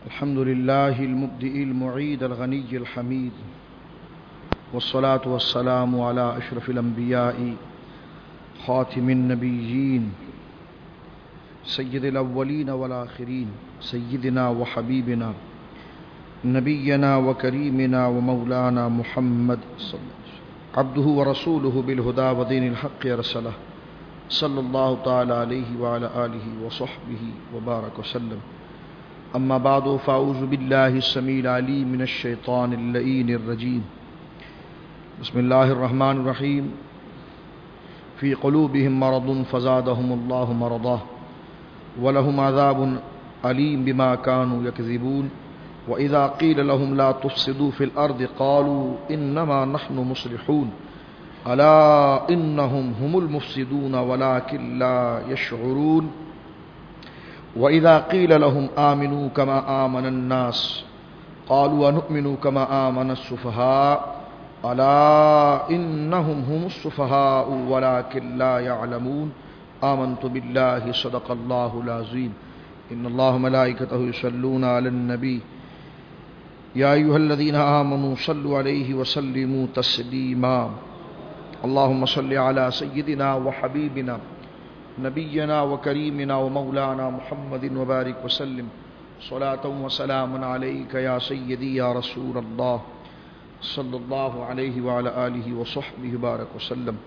الحمد لله المبدئ المعيد الغني الحميد والصلاة والسلام على أشرف الأنبياء خاتم النبيين سيد الأولين والآخرين سيدنا وحبيبنا نبينا وكريمنا ومولانا محمد صلى الله عليه وسلم عبده ورسوله بالهدى ودين الحق أرسله صلى الله تعالى عليه وعلى آله وصحبه وبارك وسلم. أما بعد فأعوذ بالله السميع العليم من الشيطان اللعين الرجيم. بسم الله الرحمن الرحيم. في قلوبهم مرض فزادهم الله مرضا ولهم عذاب أليم بما كانوا يكذبون. وإذا قيل لهم لا تفسدوا في الأرض قالوا إنما نحن مصلحون ألا إنهم هم المفسدون ولكن لا يشعرون. وإذا قيل لهم آمنوا كما آمن الناس قالوا ونؤمن كما آمن السفهاء ألا إنهم هم السفهاء ولكن لا يعلمون. آمنت بالله صدق الله العظيم. إن الله ملائكته يصلون على النبي يا أيها الذين آمنوا صلوا عليه وسلموا تسليما. اللهم صل على سيدنا وحبيبنا نبينا وكريمنا ومولانا محمد وبارك وسلم صلاة وسلام عليك يا سيدي يا رسول الله صلى الله عليه وعلى آله وصحبه وبارك وسلم.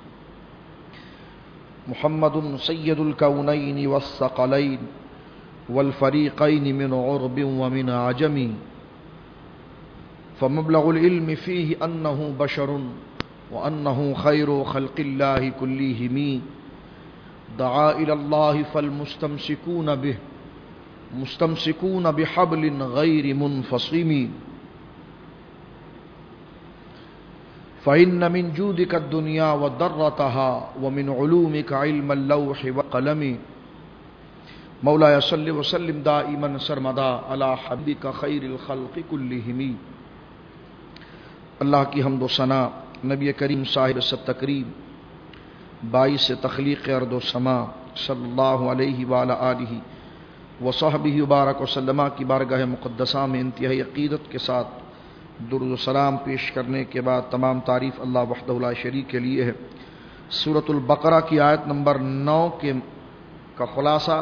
محمد سيد الكونين والثقلين والفريقين من عرب ومن عجم فمبلغ العلم فيه أنه بشر وأنه خير خلق الله كلهم. دعا إلى الله فالمستمسكون به مستمسكون بحبل غير منفصم. فإن من جودك الدنيا وضرتها ومن علومك علم اللوح والقلم. مولاي صل وسلم دائما سرمدا على حبيبك خير الخلق كلهم. اللہ کی حمد و ثنا نبی کریم صاحب ست تکریم باعث تخلیق ارض و سما صلی اللہ علیہ وآلہ آلہ وصحبہ وبارک وسلم کی بارگاہ مقدسہ میں انتہائی عقیدت کے ساتھ درود و سلام پیش کرنے کے بعد تمام تعریف اللہ وحدہ لا شریک کے لیے ہے. سورۃ البقرہ کی آیت نمبر 9 کا خلاصہ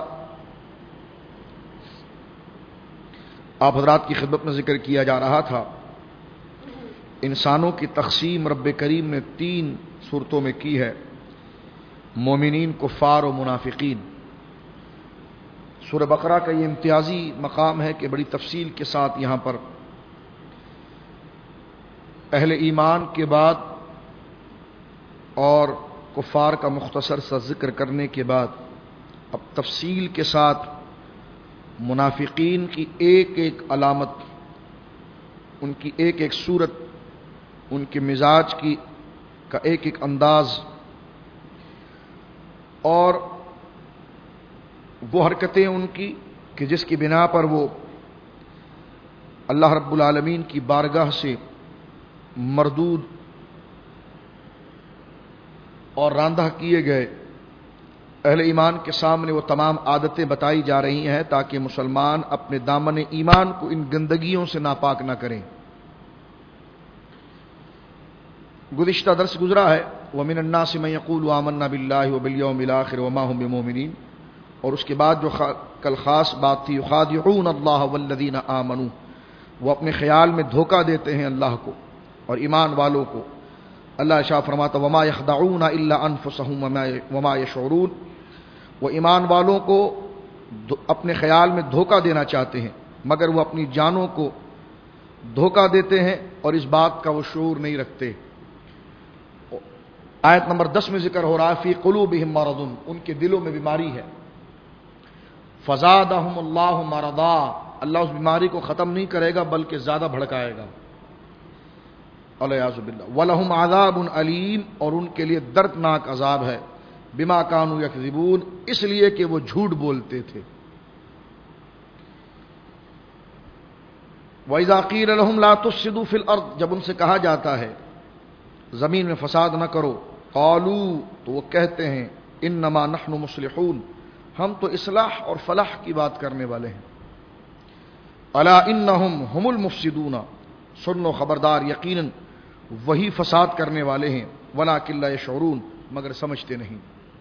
آپ حضرات کی خدمت میں ذکر کیا جا رہا تھا. انسانوں کی تقسیم رب کریم نے 3 صورتوں میں کی ہے: مومنین، کفار و منافقین. سورہ بقرہ کا یہ امتیازی مقام ہے کہ بڑی تفصیل کے ساتھ یہاں پر اہل ایمان کے بعد اور کفار کا مختصر سا ذکر کرنے کے بعد اب تفصیل کے ساتھ منافقین کی ایک ایک علامت، ان کی ایک ایک صورت، ان کے مزاج کا ایک ایک انداز اور وہ حرکتیں ان کی کہ جس کی بنا پر وہ اللہ رب العالمین کی بارگاہ سے مردود اور راندہ کیے گئے. اہل ایمان کے سامنے وہ تمام عادتیں بتائی جا رہی ہیں تاکہ مسلمان اپنے دامن ایمان کو ان گندگیوں سے ناپاک نہ کریں. گزشتہ درس گزرا ہے وَمِنَ النَّاسِ مَن يَقُولُ آمَنَّا بِاللَّهِ وَبِالْيَوْمِ الْآخِرِ وَمَا هُم بِمُؤْمِنِينَ. اور اس کے بعد جو کل خاص بات تھی يُخَادِعُونَ اللَّهَ وَالَّذِينَ آمَنُوا، وہ اپنے خیال میں دھوکہ دیتے ہیں اللہ کو اور ایمان والوں کو. اللہ ارشاد فرماتا وَمَا يَخْدَعُونَ إِلَّا أَنفُسَهُمْ وَمَا يَشْعُرُونَ. وہ ایمان والوں کو اپنے خیال میں دھوکہ دینا چاہتے ہیں مگر وہ اپنی جانوں کو دھوکہ دیتے ہیں اور اس بات کا وہ شعور نہیں رکھتے. آیت نمبر 10 میں ذکر ہو رہا ہے فی قلوبہم مرض، ان کے دلوں میں بیماری ہے. فزادہم اللہ مرضا، اللہ اس بیماری کو ختم نہیں کرے گا بلکہ زیادہ بھڑکائے گا. والعیاذ باللہ. ولہم عذاب علیم، اور ان کے لیے دردناک عذاب ہے. بما کانوا یکذبون، اس لیے کہ وہ جھوٹ بولتے تھے. وَإِذَا قِيلَ لَهُمْ لَا تُفْسِدُوا فِي الْأَرْضِ، جب ان سے کہا جاتا ہے زمین میں فساد نہ کرو، قالوا، تو وہ کہتے ہیں انما نحن مصلحون، ہم تو اصلاح اور فلاح کی بات کرنے والے ہیں. الا انہم هم المفسدون، سن لو خبردار، یقیناً وہی فساد کرنے والے ہیں، ولکن لا یشعرون، مگر سمجھتے نہیں۔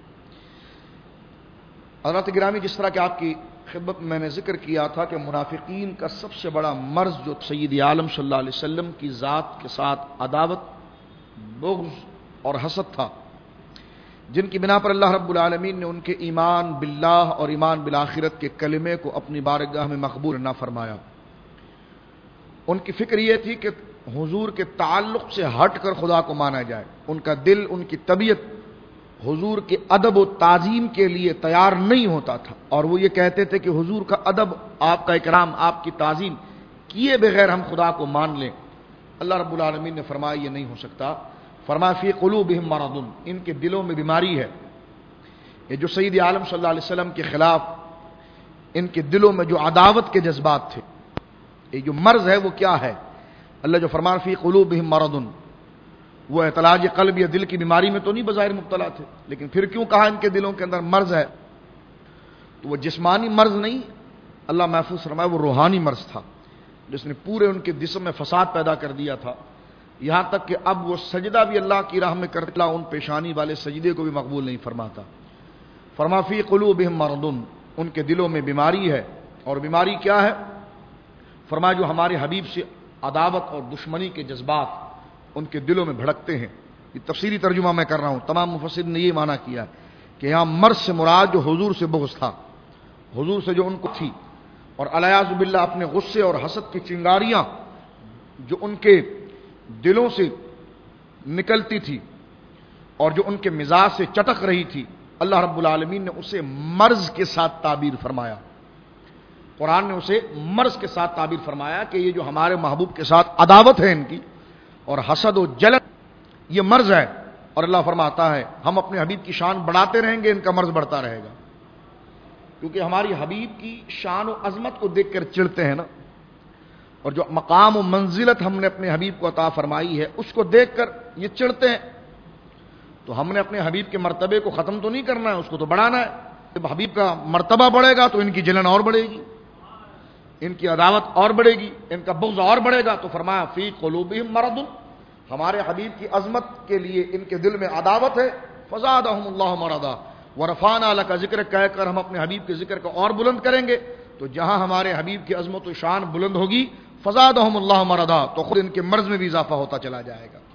حضرات گرامی، جس طرح کہ آپ کی خدمت میں نے ذکر کیا تھا کہ منافقین کا سب سے بڑا مرض جو سید عالم صلی اللہ علیہ وسلم کی ذات کے ساتھ عداوت، بغض اور حسد تھا، جن کی بنا پر اللہ رب العالمین نے ان کے ایمان باللہ اور ایمان بالآخرت کے کلمے کو اپنی بارگاہ میں مقبول نہ فرمایا۔ ان کی فکر یہ تھی کہ حضور کے تعلق سے ہٹ کر خدا کو مانا جائے، ان کا دل، ان کی طبیعت حضور کے ادب و تعظیم کے لیے تیار نہیں ہوتا تھا، اور وہ یہ کہتے تھے کہ حضور کا ادب، آپ کا اکرام، آپ کی تعظیم کیے بغیر ہم خدا کو مان لیں۔ اللہ رب العالمین نے فرمایا یہ نہیں ہو سکتا، فرمایا فی قلوبہم مرض، ان کے دلوں میں بیماری ہے۔ یہ جو سید عالم صلی اللہ علیہ وسلم کے خلاف ان کے دلوں میں جو عداوت کے جذبات تھے، یہ جو مرض ہے وہ کیا ہے؟ اللہ جو فرمان فی قلوبہم مرض، وہ اعتلاج قلب یا دل کی بیماری میں تو نہیں بظاہر مبتلا تھے، لیکن پھر کیوں کہا ان کے دلوں کے اندر مرض ہے؟ تو وہ جسمانی مرض نہیں، اللہ محفوظ فرمائے، وہ روحانی مرض تھا جس نے پورے ان کے جسم میں فساد پیدا کر دیا تھا، یہاں تک کہ اب وہ سجدہ بھی اللہ کی راہ میں کرتا، ان پیشانی والے سجدے کو بھی مقبول نہیں فرماتا۔ فرما فی قلوبہم مرض، ان کے دلوں میں بیماری ہے، اور بیماری کیا ہے؟ فرمایا جو ہمارے حبیب سے عداوت اور دشمنی کے جذبات ان کے دلوں میں بھڑکتے ہیں۔ یہ تفصیلی ترجمہ میں کر رہا ہوں، تمام مفسرین نے یہ معنی کیا کہ یہاں مرض سے مراد جو حضور سے بغض تھا، حضور سے جو ان کو تھی، اور الیاذ باللہ اپنے غصے اور حسد کی چنگاریاں جو ان کے دلوں سے نکلتی تھی اور جو ان کے مزاج سے چٹک رہی تھی، اللہ رب العالمین نے اسے مرض کے ساتھ تعبیر فرمایا۔ قرآن نے اسے مرض کے ساتھ تعبیر فرمایا کہ یہ جو ہمارے محبوب کے ساتھ عداوت ہے ان کی، اور حسد و جلن، یہ مرض ہے، اور اللہ فرماتا ہے ہم اپنے حبیب کی شان بڑھاتے رہیں گے، ان کا مرض بڑھتا رہے گا، کیونکہ ہماری حبیب کی شان و عظمت کو دیکھ کر چڑھتے ہیں نا، اور جو مقام و منزلت ہم نے اپنے حبیب کو عطا فرمائی ہے اس کو دیکھ کر یہ چڑھتے ہیں۔ تو ہم نے اپنے حبیب کے مرتبے کو ختم تو نہیں کرنا ہے، اس کو تو بڑھانا ہے۔ جب حبیب کا مرتبہ بڑھے گا تو ان کی جلن اور بڑھے گی، ان کی عداوت اور بڑھے گی، ان کا بغض اور بڑھے گا۔ تو فرمایا فی قلوبہم مرض، ہمارے حبیب کی عظمت کے لیے ان کے دل میں عداوت ہے، فزادہم اللہ مرضا ورفعنا لک ذکر، کہہ کر ہم اپنے حبیب کے ذکر کو اور بلند کریں گے۔ تو جہاں ہمارے حبیب کی عظمت و شان بلند ہوگی، فزادہم اللہ مرضا، تو خود ان کے مرض میں بھی اضافہ ہوتا چلا جائے گا۔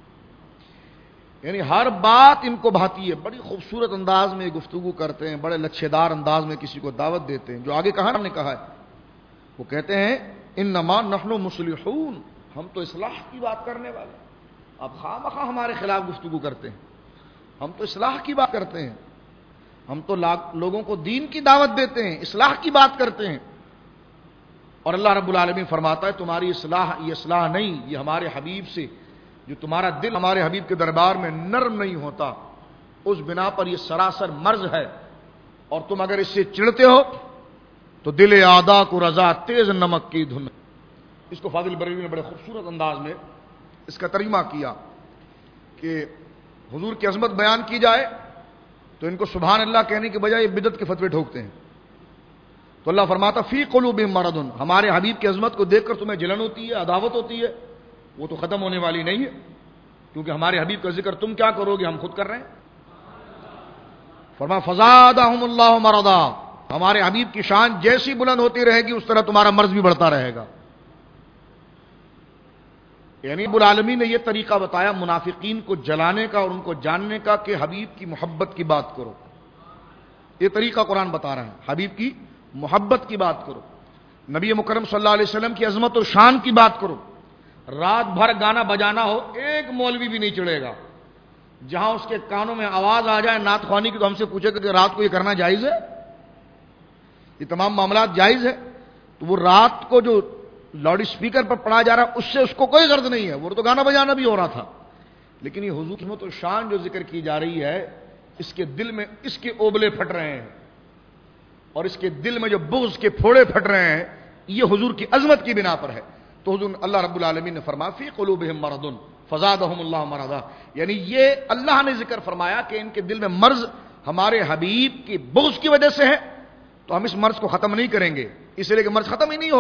یعنی ہر بات ان کو بھاتی ہے، بڑی خوبصورت انداز میں گفتگو کرتے ہیں، بڑے لچھے دار انداز میں کسی کو دعوت دیتے ہیں۔ جو آگے کہا ہم نے کہا ہے، وہ کہتے ہیں انما نحن مصلحون، ہم تو اصلاح کی بات کرنے والے، اب خواہ مخواہ ہمارے خلاف گفتگو کرتے ہیں، ہم تو اصلاح کی بات کرتے ہیں، ہم تو لوگوں کو دین کی دعوت دیتے ہیں، اصلاح کی بات کرتے ہیں۔ اور اللہ رب العالمین فرماتا ہے تمہاری اصلاح یہ اصلاح نہیں، یہ ہمارے حبیب سے، جو تمہارا دل ہمارے حبیب کے دربار میں نرم نہیں ہوتا، اس بنا پر یہ سراسر مرض ہے، اور تم اگر اس سے چڑھتے ہو تو دل اعدا کو رضا تیز نمک کی دھن۔ اس کو فاضل بریلوی نے بڑے خوبصورت انداز میں اس کا ترجمہ کیا کہ حضور کی عظمت بیان کی جائے تو ان کو سبحان اللہ کہنے کے بجائے بدعت کے فتوے ٹھوکتے ہیں۔ تو اللہ فرماتا فی قلوبہم مرض، ہمارے حبیب کی عظمت کو دیکھ کر تمہیں جلن ہوتی ہے، عداوت ہوتی ہے، وہ تو ختم ہونے والی نہیں ہے، کیونکہ ہمارے حبیب کا ذکر تم کیا کرو گے، ہم خود کر رہے ہیں۔ فرمایا فزادہم اللہ مرضا، ہمارے حبیب کی شان جیسی بلند ہوتی رہے گی اس طرح تمہارا مرض بھی بڑھتا رہے گا۔ یعنی رب العالمین نے یہ طریقہ بتایا منافقین کو جلانے کا اور ان کو جاننے کا کہ حبیب کی محبت کی بات کرو، یہ طریقہ قرآن بتا رہا ہے، حبیب کی محبت کی بات کرو، نبی مکرم صلی اللہ علیہ وسلم کی عظمت و شان کی بات کرو۔ رات بھر گانا بجانا ہو، ایک مولوی بھی نہیں چڑھے گا، جہاں اس کے کانوں میں آواز آ جائے نعت خوانی کی تو ہم سے پوچھے گا کہ رات کو یہ کرنا جائز ہے، یہ تمام معاملات جائز ہے؟ تو وہ رات کو جو لاؤڈ اسپیکر پر پڑھا جا رہا ہے اس سے اس کو کوئی غرض نہیں ہے، وہ تو گانا بجانا بھی ہو رہا تھا، لیکن یہ حضور کی عظمت و شان جو ذکر کی جا رہی ہے، اس کے دل میں اس کے اوبلے پھٹ رہے ہیں، اور اس کے دل میں جو بغض کے پھوڑے پھٹ رہے ہیں، یہ حضور کی عظمت کی بنا پر ہے۔ تو حضور اللہ رب العالمین نے فرمایا فی قلوبہم مرض فزادہم اللہ مرضا، یعنی یہ اللہ نے ذکر فرمایا کہ ان کے دل میں مرض ہمارے حبیب کی بغض کی وجہ سے ہے، تو ہم اس مرض کو ختم نہیں کریں گے، اس لیے کہ مرض ختم ہی نہیں ہوگا،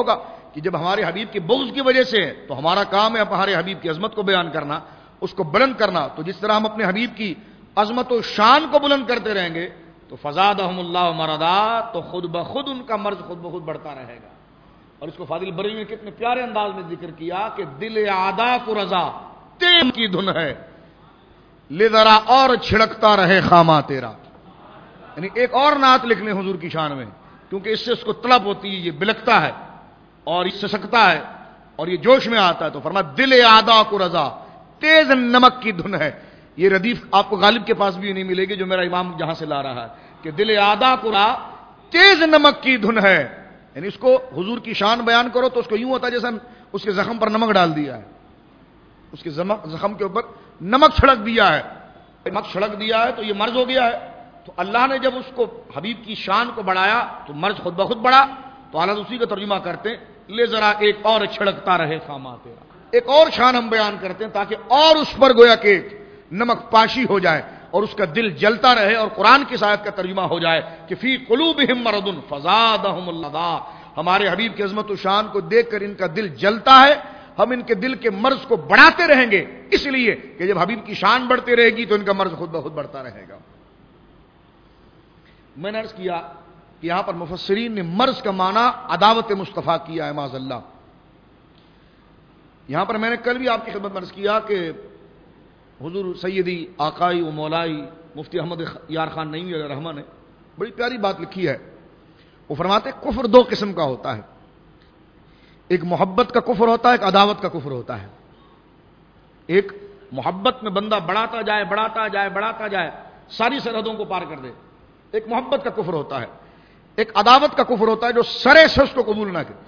کہ جب ہمارے حبیب کی بغض کی وجہ سے ہے تو ہمارا کام ہے ہمارے حبیب کی عظمت کو بیان کرنا، اس کو بلند کرنا. تو جس طرح ہم اپنے حبیب کی عظمت و شان کو بلند کرتے رہیں گے تو فزادہم اللہ مرضا، تو خود بخود ان کا مرض خود بخود بڑھتا رہے گا. اور اس کو فاضل بریلوی نے کتنے پیارے انداز میں ذکر کیا کہ دل اعدا کو رضا تیم کی دھن ہے، لے ذرا اور چھڑکتا رہے خامہ تیرا. یعنی ایک اور نعت لکھ لیں حضور کی شان میں، کیونکہ اس سے اس کو طلب ہوتی ہے، یہ بلکتا ہے اور اس سے سکتا ہے اور یہ جوش میں آتا ہے. تو فرمایا دل اعدا کو رضا تیز نمک کی دھن ہے. یہ ردیف آپ کو غالب کے پاس بھی نہیں ملے گی جو میرا امام جہاں سے لا رہا ہے کہ دل اعدا کو رضا تیز نمک کی دھن ہے. یعنی اس کو حضور کی شان بیان کرو تو اس کو یوں ہوتا ہے جیسے اس کے زخم پر نمک ڈال دیا ہے، اس کے زخم کے اوپر نمک چھڑک دیا ہے. نمک چھڑک دیا ہے تو یہ مرض ہو گیا ہے. تو اللہ نے جب اس کو حبیب کی شان کو بڑھایا تو مرض خود بخود بڑھا. تو اعلیٰ اسی کا ترجمہ کرتے ہیں لے ذرا ایک اور چھڑکتا رہے خامہ تیرا. ایک اور شان ہم بیان کرتے ہیں تاکہ اور اس پر گویا کہ نمک پاشی ہو جائے اور اس کا دل جلتا رہے. اور قرآن کی آیت کا ترجمہ ہو جائے کہ فی قلوبہم مرض فزادہم اللہ. ہمارے حبیب کی عظمت و شان کو دیکھ کر ان کا دل جلتا ہے، ہم ان کے دل کے مرض کو بڑھاتے رہیں گے، اس لیے کہ جب حبیب کی شان بڑھتی رہے گی تو ان کا مرض خود بخود بڑھتا رہے گا. میں نے عرض کیا کہ یہاں پر مفسرین نے مرض کا معنی عداوت مصطفیٰ کیا ہے معاذ اللہ. یہاں پر میں نے کل بھی آپ کی خدمت میں عرض کیا کہ حضور سیدی آقائی و مولائی مفتی احمد یار خان نعیمی علیہ الرحمہ نے بڑی پیاری بات لکھی ہے. وہ فرماتے ہیں کفر دو قسم کا ہوتا ہے، ایک محبت کا کفر ہوتا ہے، ایک عداوت کا کفر ہوتا ہے. ایک محبت میں بندہ بڑھاتا جائے بڑھاتا جائے بڑھاتا جائے ساری سرحدوں کو پار کر دے، ایک محبت کا کفر ہوتا ہے. ایک عداوت کا کفر ہوتا ہے جو سرے سے اس کو قبول نہ کرے.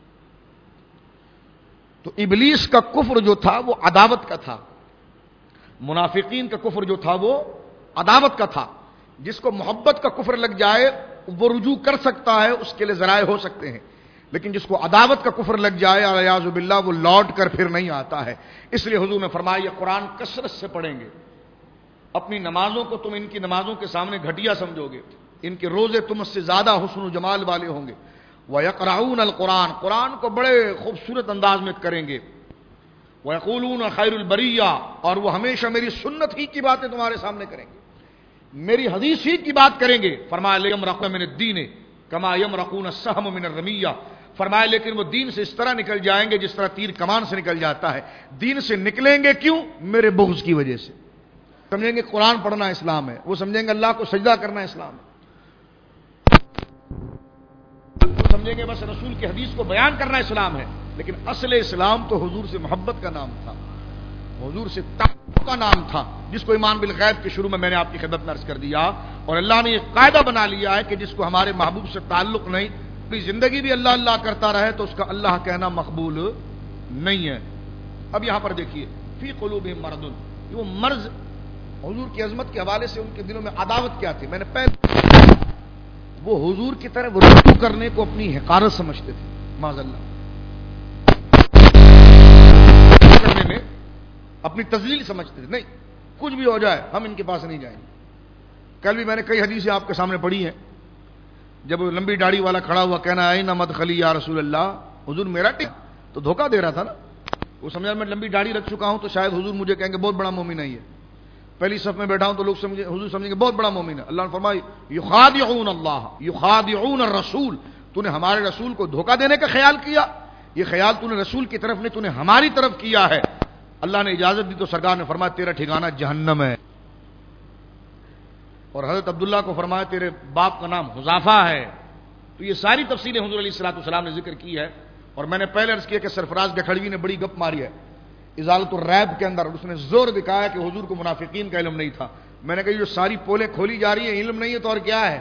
تو ابلیس کا کفر جو تھا وہ عداوت کا تھا، منافقین کا کفر جو تھا وہ عداوت کا تھا. جس کو محبت کا کفر لگ جائے وہ رجوع کر سکتا ہے، اس کے لیے ذرائع ہو سکتے ہیں، لیکن جس کو عداوت کا کفر لگ جائے الیاذ باللہ وہ لوٹ کر پھر نہیں آتا ہے. اس لیے حضور نے فرمایا یہ قرآن کثرت سے پڑھیں گے. اپنی نمازوں کو تم ان کی نمازوں کے سامنے گھٹیا سمجھو گے، ان کے روزے تم سے زیادہ حسن و جمال والے ہوں گے. وَيَقْرَعُونَ الْقُرْآنَ قرآن کو بڑے خوبصورت انداز میں کریں گے. وَيَقُولُونَ خَيْرُ الْبَرِيَّةِ اور وہ ہمیشہ میری سنت ہی کی باتیں تمہارے سامنے کریں گے، میری حدیث ہی کی بات کریں گے. فرمایا لِيَمْرَقُونَ مِنَ الدِّينِ كَمَا يَمْرَقُونَ السَّهْمُ مِنَ الرَّمِيَّةِ. فرمایا لیکن وہ دین سے اس طرح نکل جائیں گے جس طرح تیر کمان سے نکل جاتا ہے. دین سے نکلیں گے کیوں؟ میرے بغض کی وجہ سے. سمجھیں گے قرآن پڑھنا اسلام ہے، وہ سمجھیں گے اللہ کو سجدہ کرنا اسلام ہے، وہ سمجھیں گے بس رسول کی حدیث کو بیان کرنا اسلام ہے. لیکن اصل اسلام تو حضور سے محبت کا نام تھا، حضور سے تعلق کا نام تھا، جس کو ایمان بالغیب کے شروع میں نے آپ کی خدمت میں عرض کر دیا. اور اللہ نے یہ قاعدہ بنا لیا ہے کہ جس کو ہمارے محبوب سے تعلق نہیں، اپنی زندگی بھی اللہ اللہ کرتا رہے تو اس کا اللہ کہنا مقبول نہیں ہے. اب یہاں پر دیکھیے فی قلوبہم مرض، وہ مرض حضور کی عظمت کے حوالے سے ان کے دلوں میں عداوت کیا تھی. میں نے پہلے وہ حضور کی طرف رجوع کرنے کو اپنی حقارت سمجھتے تھے معاذ اللہ، کرنے میں اپنی تذلیل سمجھتے تھے. نہیں، کچھ بھی ہو جائے ہم ان کے پاس نہیں جائیں گے. کل بھی میں نے کئی حدیثیں آپ کے سامنے پڑھی ہیں. جب وہ لمبی داڑھی والا کھڑا ہوا کہنا اے نہ مدخلی یا رسول اللہ، حضور میرا ٹک تو دھوکہ دے رہا تھا نا. وہ سمجھا میں لمبی داڑھی رکھ چکا ہوں تو شاید حضور مجھے کہیں گے بہت بڑا مومن ہے. پہلی صف میں بیٹھا ہوں تو لوگ حضور سمجھیں گے بہت بڑا مومن ہے. اللہ نے فرمایا یخادعون اللہ یخادعون الرسول، تو نے ہمارے رسول کو دھوکہ دینے کا خیال کیا. یہ خیال تو نے رسول کی طرف نہیں، تو نے ہماری طرف کیا ہے. اللہ نے اجازت دی تو سرکار نے فرمایا تیرا ٹھکانہ جہنم ہے. اور حضرت عبداللہ کو فرمایا تیرے باپ کا نام حذافہ ہے. تو یہ ساری تفصیلیں حضور علیہ الصلوۃ والسلام نے ذکر کی ہے. اور میں نے پہلے عرض کیا کہ سرفراز گکھڑوی نے بڑی گپ ماری ہے ازالت الریب کے اندر، اس نے زور دکھایا کہ حضور کو منافقین کا علم نہیں تھا. میں نے کہا یہ جو ساری پولیں کھولی جا رہی ہیں علم نہیں ہے تو اور کیا ہے؟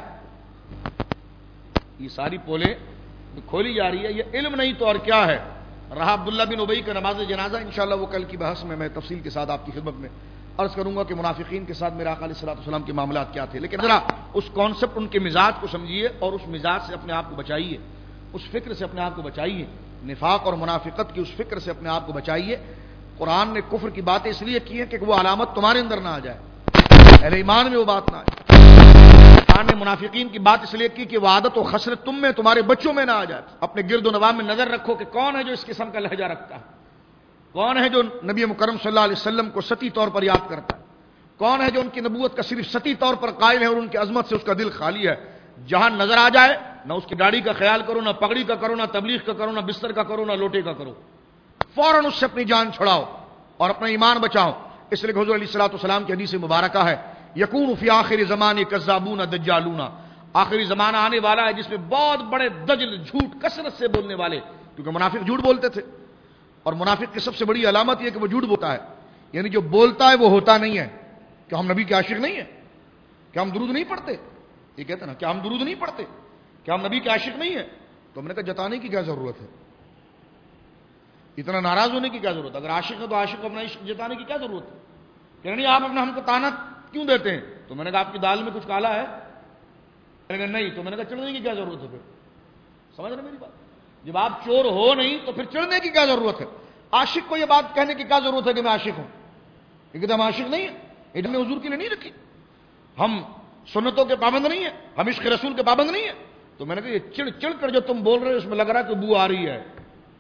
یہ ساری پولیں کھولی جا رہی ہے یہ علم نہیں تو اور کیا ہے؟ رہا عبداللہ بن ابی کا نماز جنازہ، انشاءاللہ وہ کل کی بحث میں تفصیل کے ساتھ آپ کی خدمت میں عرض کروں گا کہ منافقین کے ساتھ میرے آقا علیہ الصلوۃ والسلام کے معاملات کیا تھے. لیکن ذرا اس کانسیپٹ ان کے مزاج کو سمجھیے اور اس مزاج سے اپنے آپ کو بچائیے، اس فکر سے اپنے آپ کو بچائیے، نفاق اور منافقت کی اس فکر سے اپنے آپ کو بچائیے. قرآن نے کفر کی باتیں اس لیے کی ہیں کہ وہ علامت تمہارے اندر نہ آ جائے، اہل ایمان میں وہ بات نہ آئے. قرآن نے منافقین کی بات اس لیے کی کہ وہ عادت و خصلت تم میں تمہارے بچوں میں نہ آ جائے. اپنے گرد و نواح میں نظر رکھو کہ کون ہے جو اس قسم کا لہجہ رکھتا ہے, کون ہے جو نبی مکرم صلی اللہ علیہ وسلم کو سطحی طور پر یاد کرتا ہے, کون ہے جو ان کی نبوت کا صرف سطحی طور پر قائل ہے اور ان کی عظمت سے اس کا دل خالی ہے. جہاں نظر آ جائے نہ اس کی داڑھی کا خیال کرو, نہ پگڑی کا کرو, نہ تبلیغ کا کرو, نہ بستر کا کرو, نہ لوٹے کا کرو, فوراً اس سے اپنی جان چھڑاؤ اور اپنا ایمان بچاؤ. اس لیے حضور علیہ الصلوۃ والسلام کی حدیث مبارکہ ہے, یکون فی آخر زمان کذابون دجالون, آخری زمانہ آنے والا ہے جس میں بہت بڑے دجل جھوٹ کثرت سے بولنے والے, کیونکہ منافق جھوٹ بولتے تھے, اور منافق کی سب سے بڑی علامت یہ کہ وہ جھوٹ بولتا ہے, یعنی جو بولتا ہے وہ ہوتا نہیں ہے. کہ ہم نبی کے عاشق نہیں ہیں, کہ ہم درود نہیں پڑھتے, یہ کہتے ہیں نا کہ ہم درود نہیں پڑھتے, کہ ہم نبی کے عاشق نہیں ہیں. تو ہم نے کہا جتانے کی کیا ضرورت ہے, اتنا ناراض ہونے کی کیا ضرورت ہے؟ اگر عاشق ہے تو عاشق کو اپنا عشق جتانے کی کیا ضرورت ہے؟ کہ نہیں آپ اپنا ہم کو تانا کیوں دیتے ہیں؟ تو میں نے کہا آپ کی دال میں کچھ کالا ہے, میں نے کہا نہیں, تو میں نے کہا چڑھنے کی کیا ضرورت ہے؟ پھر سمجھ رہے میری بات؟ جب آپ چور ہو نہیں تو پھر چڑھنے کی کیا ضرورت ہے؟ عاشق کو یہ بات کہنے کی کیا ضرورت ہے کہ میں عاشق ہوں؟ یہ ہم عاشق نہیں ہیں, یہ میں حضور کے لیے نہیں رکھی, ہم سنتوں کے پابند نہیں ہیں, ہم عشق رسول کے پابند نہیں ہیں. تو میں نے کہا یہ چڑ چڑ کر جو تم بول رہے ہو اس میں لگ رہا ہے کہ بو آ رہی ہے.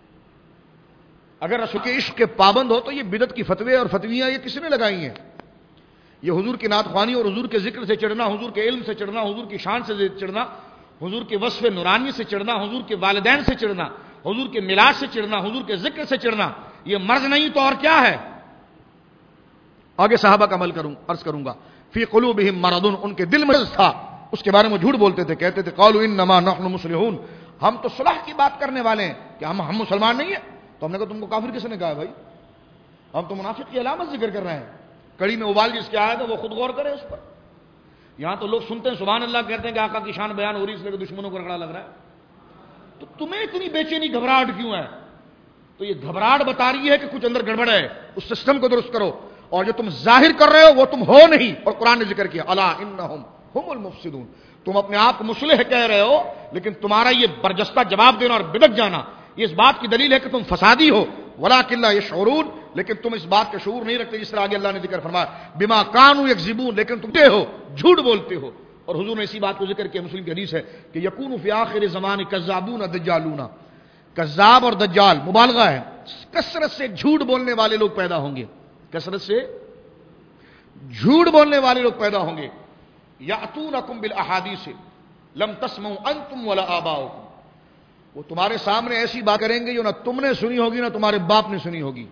اگر رسول کے عشق کے پابند ہو تو یہ بدعت کی فتوے اور فتویاں یہ کس نے لگائی ہیں؟ یہ حضور کی نعت خوانی اور حضور کے ذکر سے چڑھنا, حضور کے علم سے چڑھنا, حضور کی شان سے چڑھنا, حضور کے وصف نورانی سے چڑھنا, حضور کے والدین سے چڑھنا, حضور کے میلاد سے چڑھنا, حضور کے ذکر سے چڑھنا, یہ مرض نہیں تو اور کیا ہے؟ آگے صحابہ کا عرض کروں گا. فی قلوبہم مرض, ان کے دل میں مرض تھا, اس کے بارے میں جھوٹ بولتے تھے, کہتے تھے قالوا انما نحن مصلحون, ہم تو صلح کی بات کرنے والے ہیں, کہ ہم مسلمان نہیں ہیں. تو ہم نے کہا تم کو کافر کس نے کہا ہے بھائی؟ ہم تو منافق کی علامت ذکر کر رہے ہیں. کڑی میں ابال جس کے آیا تھا وہ خود غور کرے اس پر. یہاں تو لوگ سنتے ہیں سبحان اللہ کہتے ہیں کہ آقا کی شان بیان ہو رہی اس لیے کہ دشمنوں کو رگڑا لگ رہا ہے. تو تمہیں اتنی بے چینی گھبراہٹ کیوں ہے؟ تو یہ گھبراہٹ بتا رہی ہے کہ کچھ اندر گڑبڑ ہے, اس سسٹم کو درست کرو. اور جو تم ظاہر کر رہے ہو وہ تم ہو نہیں, اور قرآن نے ذکر کیا الا انہم ہم المفسدون, تم اپنے آپ کو مصلح کہہ رہے ہو لیکن تمہارا یہ برجستہ جواب دینا اور بدک جانا یہ اس بات کی دلیل ہے کہ تم فسادی ہو. ولکن لا یشعرون, لیکن تم اس بات کا شعور نہیں رکھتے, جس طرح آگے اللہ نے ذکر فرمایا بما کانوا یکذبون, لیکن تم ہو جھوٹ بولتے ہو. اور حضور نے اسی بات کو ذکر کیا, مسلم کی حدیث ہے کہ یکون فی آخر زمان کذابون دجالون, کذاب اور دجال مبالغہ ہے, کثرت سے جھوٹ بولنے والے لوگ پیدا ہوں گے, کثرت سے جھوٹ بولنے والے لوگ پیدا ہوں گے. یاتونکم بالاحادیث لم تسمعوا انتم ولا آباؤکم, وہ تمہارے سامنے ایسی بات کریں گے جو نہ تم نے سنی ہوگی نہ تمہارے باپ نے سنی ہوگی.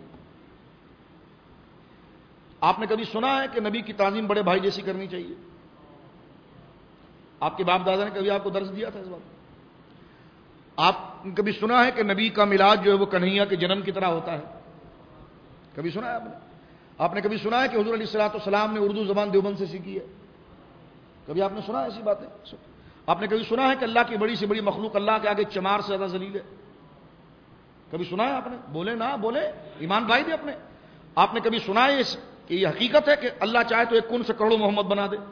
آپ نے کبھی سنا ہے کہ نبی کی تعظیم بڑے بھائی جیسی کرنی چاہیے؟ آپ کے باپ دادا نے کبھی آپ کو درس دیا تھا اس بات؟ آپ نے کبھی سنا ہے کہ نبی کا میلاد جو ہے وہ کنہیا کے جنم کی طرح ہوتا ہے؟ کبھی سنا ہے آپ نے؟ آپ نے کبھی سنا ہے کہ حضور علیہ الصلوۃ والسلام نے اردو زبان دیوبند سے سیکھی ہے؟ کبھی آپ نے سنا ہے ایسی باتیں؟ آپ نے کبھی سنا ہے کہ اللہ کی بڑی سے بڑی مخلوق اللہ کے آگے چمار سے زیادہ ذلیل ہے؟ کبھی سنا ہے آپ نے؟ بولے نہ بولے, ایمان بھائی دے اپنے. آپ نے کبھی سنا ہے کہ یہ حقیقت ہے کہ اللہ چاہے تو ایک کن سے کروڑوں محمد بنا دے؟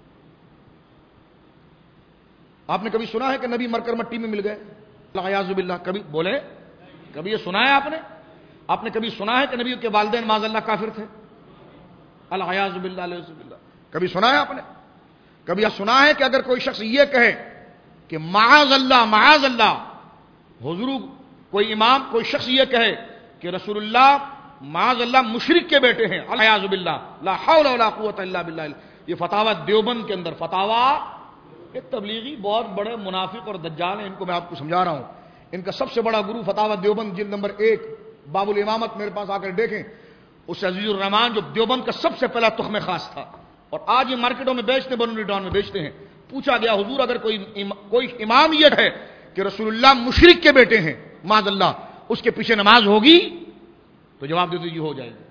آپ نے کبھی سنا ہے کہ نبی مر کر مٹی میں مل گئے؟ الیاذ باللہ, کبھی بولے, کبھی یہ سنا ہے آپ نے؟ آپ نے کبھی سنا ہے کہ نبی کے والدین معاذ اللہ کافر تھے؟ الیاذ باللہ الیاذ باللہ, کبھی سنا ہے آپ نے؟ کبھی سنا ہے کہ اگر کوئی شخص یہ کہے کہ معاذ اللہ, حضور کوئی امام کوئی شخص یہ کہے کہ رسول اللہ معاذ اللہ مشرک کے بیٹے ہیں, الیاذ باللہ, لا حول ولا قوت الا باللہ. یہ فتاوی دیوبند کے اندر, فتاوی ایک تبلیغی بہت بڑے منافق اور دجال ہیں, ان کو میں آپ کو سمجھا رہا ہوں. ان کا سب سے بڑا گرو فتاوی دیوبند جلد نمبر 1 باب الامامت, میرے پاس آ کر دیکھیں. اس عزیز الرحمان جو دیوبند کا سب سے پہلا تخم خاص تھا, اور آج یہ مارکیٹوں میں بیچتے, بنوری ٹاؤن میں بیچتے ہیں. پوچھا گیا حضور اگر کوئی امام یہ ہے کہ رسول اللہ مشرک کے بیٹے ہیں معاذ اللہ, اس کے پیچھے نماز ہوگی؟ تو جواب دے دیجیے ہو جائے گی.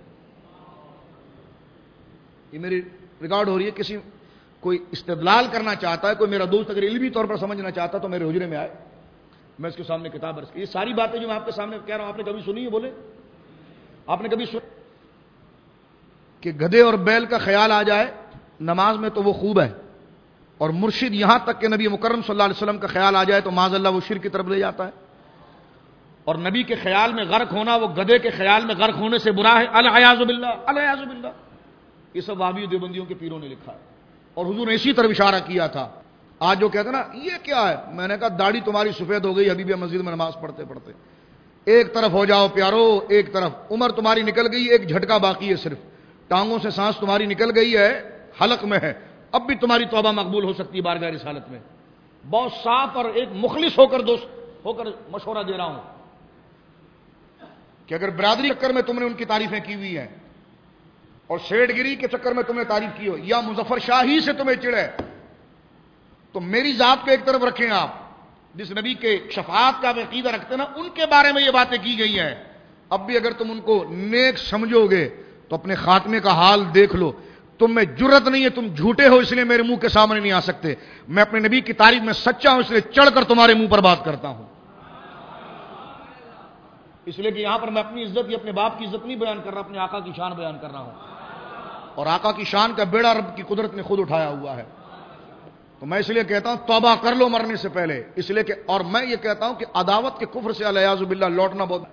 یہ میری ریکارڈ ہو رہی ہے, کسی کوئی استدلال کرنا چاہتا ہے, کوئی میرا دوست اگر علمی طور پر سمجھنا چاہتا تو میرے حجرے میں آئے, میں اس کے سامنے کتاب رکھ. یہ ساری باتیں جو میں آپ کے سامنے کہہ رہا ہوں آپ نے کبھی سنی ہے؟ بولے, آپ نے کبھی سنا کہ گدھے اور بیل کا خیال آ جائے نماز میں تو وہ خوب ہے, اور مرشد یہاں تک کہ نبی مکرم صلی اللہ علیہ وسلم کا خیال آ جائے تو معاذ اللہ وہ شرک کی طرف لے جاتا ہے؟ اور نبی کے خیال میں غرق ہونا وہ گدھے کے خیال میں غرق ہونے سے برا ہے. الیاذ باللہ الیاذ باللہ. یہ سب وہابی دیوبندیوں کے پیروں نے لکھا ہے, اور حضور نے اسی طرف اشارہ کیا تھا آج جو کہتے ہیں نا یہ کیا ہے، میں نے کہا داڑھی تمہاری سفید ہو گئی ابھی بھی مسجد میں نماز پڑھتے پڑھتے. ایک طرف ہو جاؤ پیارو، ایک طرف. عمر تمہاری نکل گئی، ایک جھٹکا باقی ہے صرف. ٹانگوں سے سانس تمہاری نکل گئی ہے، حلق میں ہے. اب بھی تمہاری توبہ مقبول ہو سکتی ہے بارگاہ رسالت میں. بہت صاف اور ایک مخلص ہو کر مشورہ دے رہا ہوں کہ اگر برادری کے چکر میں تم نے ان کی تعریفیں کی ہوئی ہیں اور سیٹ گیری کے چکر میں تم نے تعریف کی ہو یا مظفر شاہی سے تمہیں چڑ ہے، تو میری ذات کو ایک طرف رکھیں. آپ جس نبی کے شفاعت کا عقیدہ رکھتے ہیں نا، ان کے بارے میں یہ باتیں کی گئی ہیں. اب بھی اگر تم ان کو نیک سمجھو گے تو اپنے خاتمے کا حال دیکھ لو. تم میں جرت نہیں ہے، تم جھوٹے ہو اس لیے میرے منہ کے سامنے نہیں آ سکتے. میں اپنے نبی کی تعریف میں سچا ہوں اس لیے چڑھ کر تمہارے منہ پر بات کرتا ہوں. اس لیے کہ یہاں پر میں اپنی عزت یا اپنے باپ کی عزت نہیں بیان کر رہا، اپنے آقا کی شان بیان کر رہا ہوں. اور آقا کی شان کا بیڑا رب کی قدرت نے خود اٹھایا ہوا ہے. تو میں اس لیے کہتا ہوں توبہ کر لو مرنے سے پہلے. اس لیے کہ اور میں یہ کہتا ہوں کہ عداوت کے کفر سے الیاذ باللہ لوٹنا بہت،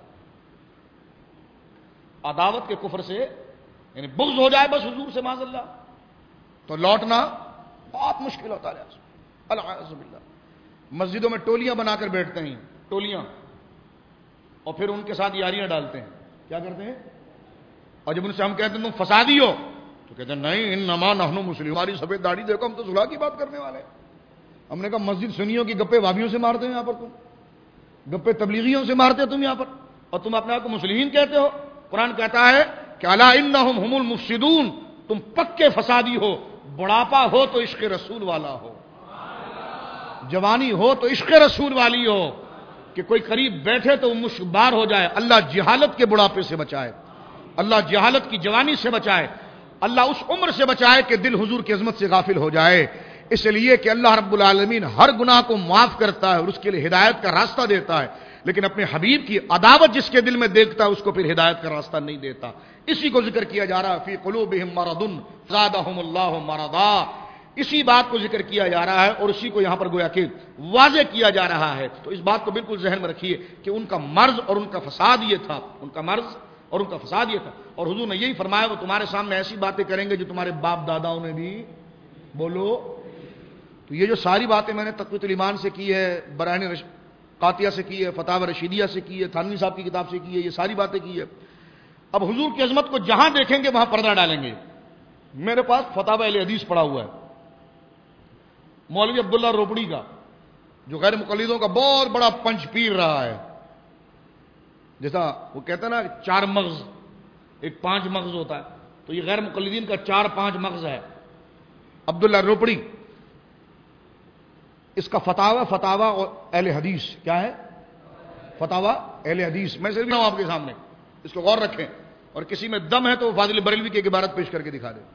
عداوت کے کفر سے یعنی بغض ہو جائے بس حضور سے معاذ اللہ تو لوٹنا بہت مشکل ہوتا ہے. الیاذ باللہ. مسجدوں میں ٹولیاں بنا کر بیٹھتے ہیں، ٹولیاں، اور پھر ان کے ساتھ یاریاں ڈالتے ہیں. کیا کرتے ہیں؟ اور جب ان سے ہم کہتے ہیں تم فسادی ہو تو کہتے ہیں نہیں انما نحن مسلمون. ہماری سفید داڑھی دیکھو، ہم تو صلح کی بات کرنے والے ہیں. ہم نے کہا مسجد سنیوں کی گپے وابیوں سے مارتے ہیں یہاں پر، تم گپے تبلیغیوں سے مارتے ہو تم یہاں پر، اور تم اپنے آپ کو مسلمین کہتے ہو. قرآن کہتا ہے کہ الا انہم هم المفسدون. تم پکے فسادی ہو. بڑھاپا ہو تو عشق رسول والا ہو، جوانی ہو تو عشق رسول والی ہو، کہ کوئی قریب بیٹھے تو مشکبار ہو جائے. اللہ جہالت کے بڑھاپے سے بچائے، اللہ جہالت کی جوانی سے بچائے، اللہ اس عمر سے بچائے کہ دل حضور کی عظمت سے غافل ہو جائے. اس لیے کہ اللہ رب العالمین ہر گناہ کو معاف کرتا ہے اور اس کے لیے ہدایت کا راستہ دیتا ہے، لیکن اپنے حبیب کی عداوت جس کے دل میں دیکھتا ہے اس کو پھر ہدایت کا راستہ نہیں دیتا. اسی کو ذکر کیا جا رہا ہے فی قلوبہم مرض زادہم اللہ مرضا. اسی بات کو ذکر کیا جا رہا ہے اور اسی کو یہاں پر گویا کہ واضح کیا جا رہا ہے. تو اس بات کو بالکل ذہن میں رکھیے کہ ان کا مرض اور ان کا فساد یہ تھا، ان کا مرض اور ان کا فساد یہ تھا. اور حضور نے یہی فرمایا وہ تمہارے سامنے ایسی باتیں کریں گے جو تمہارے باپ داداؤں نے بھی بولو. تو یہ جو ساری باتیں میں نے تقویۃ الایمان سے کی ہے، برہان قاطیہ سے کی ہے، فتاوی رشیدیہ سے کی ہے، تھانوی صاحب کی کتاب سے کی ہے، یہ ساری باتیں کی ہے. اب حضور کی عظمت کو جہاں دیکھیں گے وہاں پردہ ڈالیں گے. میرے پاس فتاوی اہل حدیث پڑا ہوا ہے مولوی عبداللہ روپڑی کا، جو غیر مقلدوں کا بہت بڑا پنچ پیر رہا ہے. جیسا وہ کہتا ہے نا 4 مغز، ایک 5 مغز ہوتا ہے، تو یہ غیر مقلدین کا 4-5 مغز ہے. عبداللہ روپڑی، اس کا فتاوی اور اہل حدیث کیا ہے؟ فتاوی اہل حدیث. میں صرف آپ کے سامنے اس کو غور رکھیں، اور کسی میں دم ہے تو وہ فاضل بریلوی کی ایک عبارت پیش کر کے دکھا دے.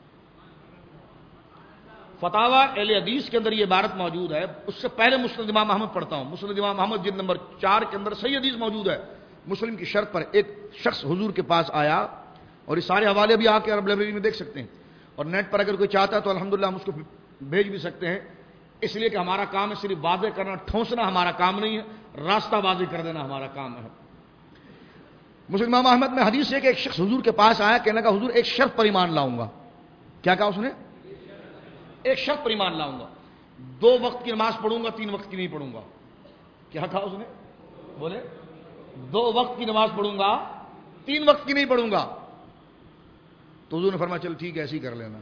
فتاوی اہل حدیث کے اندر یہ عبارت موجود ہے. اس سے پہلے مسند امام احمد پڑھتا ہوں. مسند امام احمد جلد نمبر 4 کے اندر صحیح حدیث موجود ہے. مسلم کی شرط پر ایک شخص حضور کے پاس آیا، اور یہ سارے حوالے بھی آ کے عرب لائبریری میں دیکھ سکتے ہیں، اور نیٹ پر اگر کوئی چاہتا ہے تو الحمدللہ ہم اس کو بھیج بھی سکتے ہیں. اس لیے کہ ہمارا کام ہے صرف واضح کرنا، ٹھونسنا ہمارا کام نہیں ہے، راستہ واضح کر دینا ہمارا کام ہے. مسلم امام احمد میں حدیث ہے کہ ایک شخص حضور کے پاس آیا، کہنے لگا حضور ایک شرط پر ایمان لاؤں گا. کیا کہا اس نے؟ ایک شرط پر ایمان لاؤں گا، 2 وقت کی نماز پڑھوں گا، 3 وقت کی نہیں پڑھوں گا. کیا کہا اس نے؟ بولے 2 وقت کی نماز پڑھوں گا، 3 وقت کی نہیں پڑھوں گا. تو حضور نے فرمایا چل ٹھیک ہے ایسی کر لینا،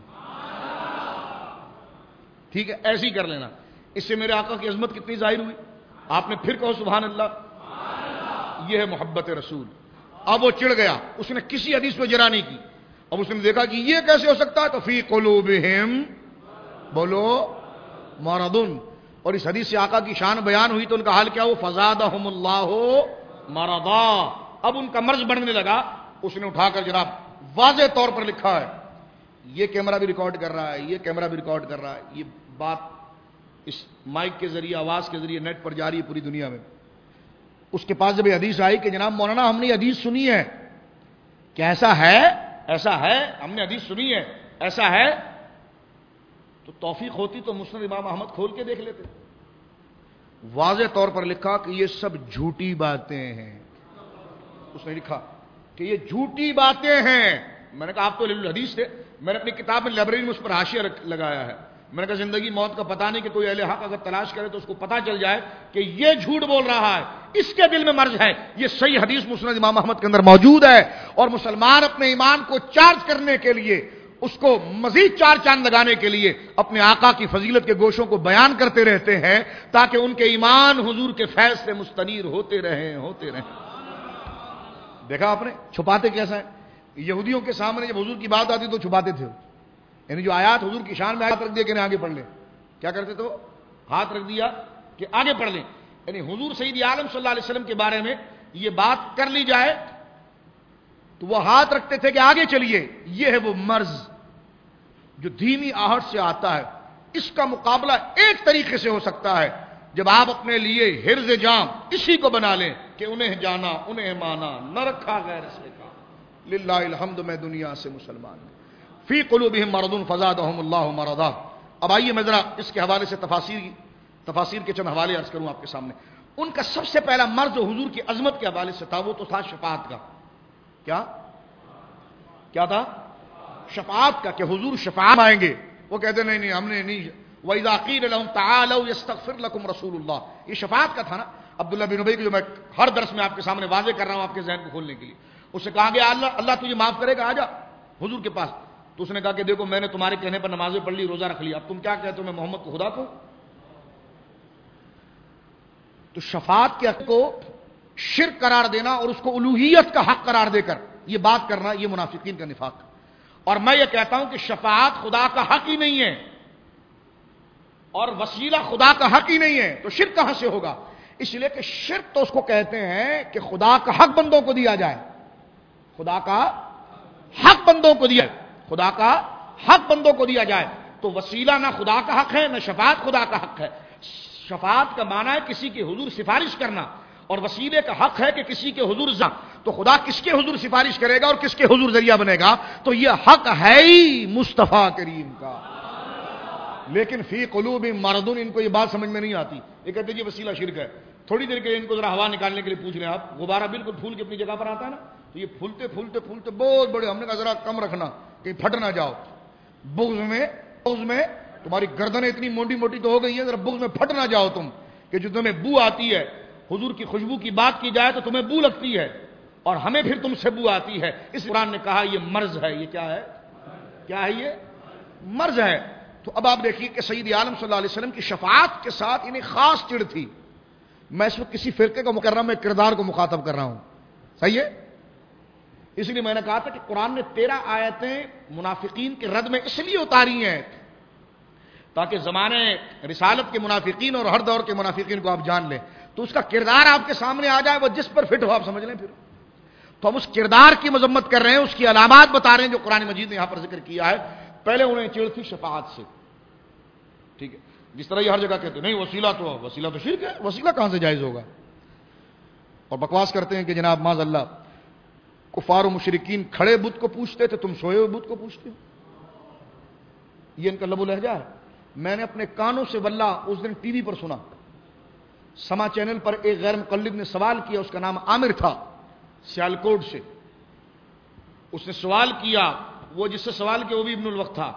ٹھیک ہے ایسی کر لینا. اس سے میرے آقا کی عظمت کتنی ظاہر ہوئی. آپ نے پھر کہو سبحان اللہ. یہ ہے محبت رسول. اب وہ چڑ گیا، اس نے کسی حدیث پہ جرا نہیں کی. اب اس نے دیکھا کہ یہ کیسے ہو سکتا ہے، تو فی قلوبہم بولو مرض. اور اس حدیث سے آقا کی شان بیان ہوئی تو ان کا حال کیا ہو؟ فزادہم اللہ مرضا. اب ان کا مرض بڑھنے لگا. اس نے اٹھا کر جناب واضح طور پر لکھا ہے، یہ کیمرہ بھی ریکارڈ کر رہا ہے، یہ کیمرہ بھی ریکارڈ کر رہا ہے، یہ بات اس مائک کے ذریعے آواز کے ذریعے نیٹ پر جاری ہے پوری دنیا میں. اس کے پاس جب یہ حدیث آئی کہ جناب مولانا ہم نے حدیث سنی ہے کہ ایسا ہے ہم نے حدیث سنی ہے ایسا ہے، تو توفیق ہوتی تو مسند امام احمد کھول کے دیکھ لیتے. واضح طور پر لکھا کہ یہ سب جھوٹی باتیں ہیں. اس نے لکھا کہ یہ جھوٹی باتیں ہیں. میں نے کہا آپ تو الحدیث تھے. میں نے اپنی کتاب میں لائبریری میں اس پر حاشیہ لگایا ہے. میں نے کہا زندگی موت کا پتہ نہیں کہ کوئی اہل حق اگر تلاش کرے تو اس کو پتہ چل جائے کہ یہ جھوٹ بول رہا ہے، اس کے دل میں مرض ہے. یہ صحیح حدیث مسند امام احمد کے اندر موجود ہے. اور مسلمان اپنے ایمان کو چارج کرنے کے لیے، اس کو مزید چار چاند لگانے کے لیے اپنے آقا کی فضیلت کے گوشوں کو بیان کرتے رہتے ہیں تاکہ ان کے ایمان حضور کے فیض سے مستنیر ہوتے رہیں. دیکھا آپ نے چھپاتے کیسا ہے؟ یہودیوں کے سامنے جب حضور کی بات آتی تو چھپاتے تھے، یعنی جو آیات حضور کی شان میں ہاتھ رکھ دیا کہ آگے پڑھ لیں. کیا کرتے تھے؟ ہاتھ رکھ دیا کہ آگے پڑھ لیں. یعنی حضور سید عالم صلی اللہ علیہ وسلم کے بارے میں یہ بات کر لی جائے تو وہ ہاتھ رکھتے تھے کہ آگے چلیے. یہ ہے وہ مرض جو دھیمی آہٹ سے آتا ہے. اس کا مقابلہ ایک طریقے سے ہو سکتا ہے جب آپ اپنے لیے حرز جام اسی کو بنا لیں کہ انہیں جانا انہیں مانا نہ رکھا غیر سے کا. للہ الحمد میں دنیا سے مسلمان ہوں. فی قلوبہم مرض فزادہم اللہ مرضا. اب آئیے میں ذرا اس کے حوالے سے تفاسیر کے چند حوالے عرض کروں آپ کے سامنے. ان کا سب سے پہلا مرض جو حضور کی عظمت کے حوالے سے تھا وہ تو تھا شفاعت کا. کیا تھا؟ شفاعت کا، کہ حضور شفاعت آئیں گے. وہ کہتے نہیں ہم نے نہیں. وَإِذَا قِيلَ لَهُمْ تَعَالَوْا يَسْتَغْفِرْ لَكُمْ رَسُولُ اللَّهِ. یہ شفاعت کا تھا نا. عبداللہ بن ابی کو جو میں ہر درس میں آپ کے سامنے واضح کر رہا ہوں آپ کے ذہن کو کھولنے کے لیے، اس سے کہا گیا اللہ تجھے معاف کرے گا، آ جا حضور کے پاس. تو اس نے کہا کہ دیکھو میں نے تمہارے کہنے پر نمازیں پڑھ لی، روزہ رکھ لیا، اب تم کیا کہتے ہو میں محمد کو خدا کو. تو شفاعت کے حق کو شرک قرار دینا اور اس کو الوہیت کا حق قرار دے کر یہ بات کرنا، یہ منافقین کا نفاق. اور میں یہ کہتا ہوں کہ شفاعت خدا کا حق ہی نہیں ہے اور وسیلہ خدا کا حق ہی نہیں ہے، تو شرک کہاں سے ہوگا؟ اس لیے کہ شرک تو اس کو کہتے ہیں کہ خدا کا حق بندوں کو دیا جائے. خدا کا حق بندوں کو دیا، خدا کا حق بندوں کو دیا جائے. تو وسیلہ نہ خدا کا حق ہے نہ شفاعت خدا کا حق ہے. شفاعت کا معنی ہے کسی کے حضور سفارش کرنا، اور وسیلے کا حق ہے کہ کسی کے حضور تو خدا کس کے حضور سفارش کرے گا اور کس کے حضور ذریعہ بنے گا؟ تو یہ حق ہے ہی مصطفیٰ کریم کا. لیکن فی قلوب مرض، ان کو یہ بات سمجھ میں نہیں آتی. یہ کہتے جی وسیلہ شرک ہے. تھوڑی دیر کے لیے ان کو ذرا ہوا نکالنے کے لیے پوچھ رہے ہیں آپ، غبارہ بالکل پھول کے اپنی جگہ پر آتا ہے نا، تو یہ پھولتے بہت بڑے. ہم نے کہا ذرا کم رکھنا کہیں پھٹ نہ جاؤ. بغض میں تمہاری گردنیں اتنی موٹی تو ہو گئی ہیں، ذرا بغض میں پھٹ نہ جاؤ تم، کہ جو تمہیں بو آتی ہے حضور کی خوشبو کی بات کی جائے تو تمہیں بو لگتی ہے اور ہمیں پھر تم سے بو آتی ہے. اس قرآن نے کہا یہ مرض ہے. یہ کیا ہے؟ یہ مرض ہے. تو اب آپ دیکھیے کہ سید عالم صلی اللہ علیہ وسلم کی شفاعت کے ساتھ انہیں خاص چڑ تھی. میں اس وقت کسی فرقے کا مکرم میں کردار کو مخاطب کر رہا ہوں، صحیح ہے؟ اس لیے میں نے کہا تھا کہ قرآن نے 13 آیتیں منافقین کے رد میں اس لیے اتاری ہیں تاکہ زمانے رسالت کے منافقین اور ہر دور کے منافقین کو آپ جان لیں، تو اس کا کردار آپ کے سامنے آ جائے، وہ جس پر فٹ ہو آپ سمجھ لیں. پھر تو ہم اس کردار کی مذمت کر رہے ہیں، اس کی علامات بتا رہے ہیں جو قرآن مجید نے یہاں پر ذکر کیا ہے. پہلے انہیں چڑ تھی شفاعت سے، ٹھیک ہے، جس طرح یہ ہر جگہ کہتے ہیں نہیں وسیلہ تو شرک ہے، وسیلہ کہاں سے جائز ہوگا. اور بکواس کرتے ہیں کہ جناب معاذ اللہ کفار و مشرکین کھڑے بت کو پوچھتے تھے، تم سوئے ہوئے بت کو پوچھتے ہو. یہ ان کا لب و لہجہ ہے. میں نے اپنے کانوں سے واللہ اس دن ٹی وی پر سنا، سما چینل پر ایک غیر مقلد نے سوال کیا، اس کا نام عامر تھا سیالکوٹ سے. اس نے سوال کیا، وہ جس سے سوال کیا وہ بھی ابن الوقت تھا.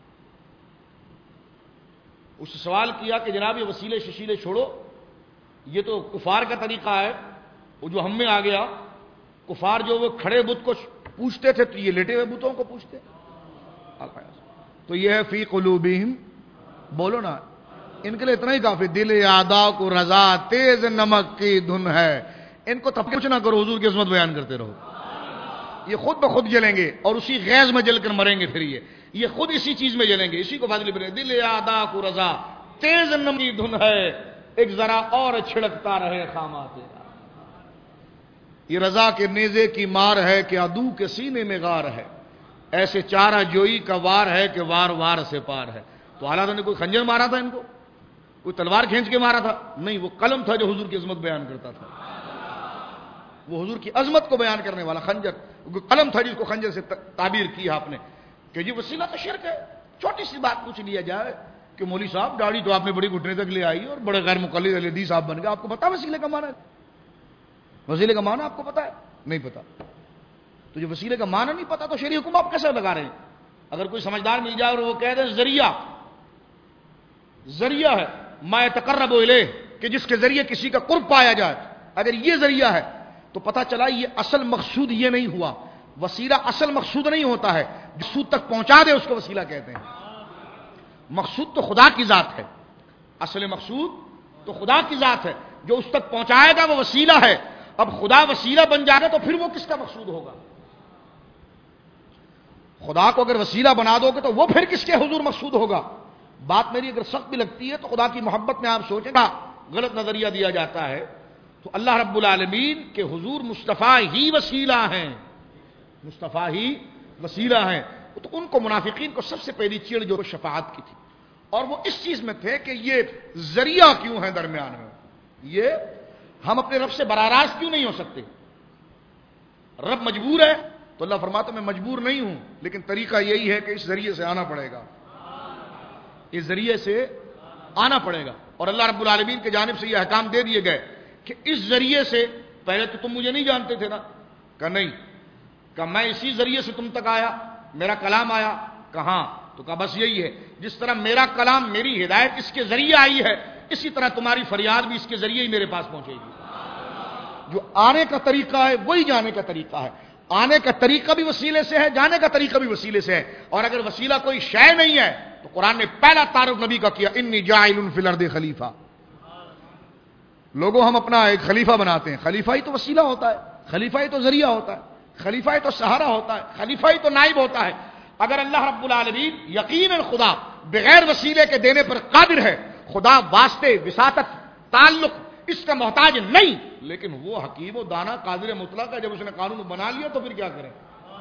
اس سے سوال کیا کہ جناب یہ وسیلے ششیلے چھوڑو، یہ تو کفار کا طریقہ ہے، وہ جو ہم میں آ گیا. کفار جو وہ کھڑے بت کو پوچھتے تھے تو یہ لیٹے ہوئے بتوں کو پوچھتے. تو یہ ہے فی قلوبہم، بولو نا، ان کے لیے اتنا ہی کافی. دل اعدا کو رضا تیز نمک کی دھن ہے. ان کو تب کچھ نہ کرو، حضور کی عظمت بیان کرتے رہو. یہ خود بخود جلیں گے اور اسی غیظ میں جل کر مریں گے. پھر یہ خود اسی چیز میں جلیں گے، اسی کو فاضل بنے. دل اعدا کو رضا تیز نمک کی دھن ہے، ایک ذرا اور چھڑکتا رہے خامہ تیرا. یہ رضا کے نیزے کی مار ہے کہ عدو کے سینے میں غار ہے. ایسے چارہ جوئی کا وار ہے کہ وار وار سے پار ہے. تو حالات نے کوئی خنجر مارا تھا ان کو، کوئی تلوار کھینچ کے مارا تھا؟ نہیں، وہ قلم تھا جو حضور کی عظمت بیان کرتا تھا. وہ حضور کی عظمت کو بیان کرنے والا خنجر، قلم تھا جس کو خنجر سے تعبیر کی آپ نے کہ یہ وسیلہ تو شرک ہے. چھوٹی سی بات پوچھ لیا جائے کہ مولوی صاحب داڑھی تو آپ نے بڑی گھٹنے تک لے آئی اور بڑے غیر مقلد اہل صاحب بن گئے، آپ کو پتا وسیلے کا معنی ہے؟ وسیلے کا معنی آپ کو پتا ہے؟ نہیں پتا. تو جو وسیلے کا معنی نہیں پتا تو شرعی حکم آپ کیسے لگا رہے ہیں؟ اگر کوئی سمجھدار مل جائے اور وہ کہہ دے ذریعہ، ذریعہ ہے ما یتقرب الیہ کہ جس کے ذریعے کسی کا قرب پایا جائے. اگر یہ ذریعہ ہے تو پتہ چلا یہ اصل مقصود یہ نہیں ہوا. وسیلہ اصل مقصود نہیں ہوتا ہے, مقصود تک پہنچا دے اس کو وسیلہ کہتے ہیں. مقصود تو خدا کی ذات ہے, اصل مقصود تو خدا کی ذات ہے, جو اس تک پہنچائے گا وہ وسیلہ ہے. اب خدا وسیلہ بن جائے گا تو پھر وہ کس کا مقصود ہوگا؟ خدا کو اگر وسیلہ بنا دو گے تو وہ پھر کس کے حضور مقصود ہوگا؟ بات میری اگر سخت بھی لگتی ہے تو خدا کی محبت میں آپ سوچیں گا, غلط نظریہ دیا جاتا ہے. تو اللہ رب العالمین کے حضور مصطفیٰ ہی وسیلہ ہیں, مصطفیٰ ہی وسیلہ ہیں. تو ان کو منافقین کو سب سے پہلی چیڑ جو شفاعت کی تھی, اور وہ اس چیز میں تھے کہ یہ ذریعہ کیوں ہے درمیان میں, یہ ہم اپنے رب سے براہ راست کیوں نہیں ہو سکتے؟ رب مجبور ہے تو اللہ فرماتا میں مجبور نہیں ہوں, لیکن طریقہ یہی ہے کہ اس ذریعے سے آنا پڑے گا, اس ذریعے سے آنا پڑے گا. اور اللہ رب العالمین کی جانب سے یہ احکام دے دیے گئے کہ اس ذریعے سے, پہلے تو تم مجھے نہیں جانتے تھے نا, کہا نہیں, کہا میں اسی ذریعے سے تم تک آیا, میرا کلام آیا, کہاں, تو کہا بس یہی ہے, جس طرح میرا کلام میری ہدایت اس کے ذریعے آئی ہے, اسی طرح تمہاری فریاد بھی اس کے ذریعے ہی میرے پاس پہنچے گی. جو آنے کا طریقہ ہے وہی جانے کا طریقہ ہے. آنے کا طریقہ بھی وسیلے سے ہے, جانے کا طریقہ بھی وسیلے سے ہے. اور اگر وسیلہ کوئی شے نہیں ہے تو قرآن نے پہلا تعارف نبی کا کیا, انی جاعل فی الارض خلیفہ. لوگوں ہم اپنا ایک خلیفہ بناتے ہیں, خلیفہ ہی تو وسیلہ ہوتا ہے, خلیفہ ہی تو ذریعہ ہوتا ہے, خلیفہ ہی تو سہارا ہوتا ہے, خلیفہ ہی تو نائب ہوتا ہے. اگر اللہ رب العالمین یقیناً خدا بغیر وسیلے کے دینے پر قادر ہے, خدا واسطے وساطت تعلق اس کا محتاج نہیں, لیکن وہ حکیم و دانا قادر مطلق ہے, جب اس نے قانون بنا لیا تو پھر کیا کریں؟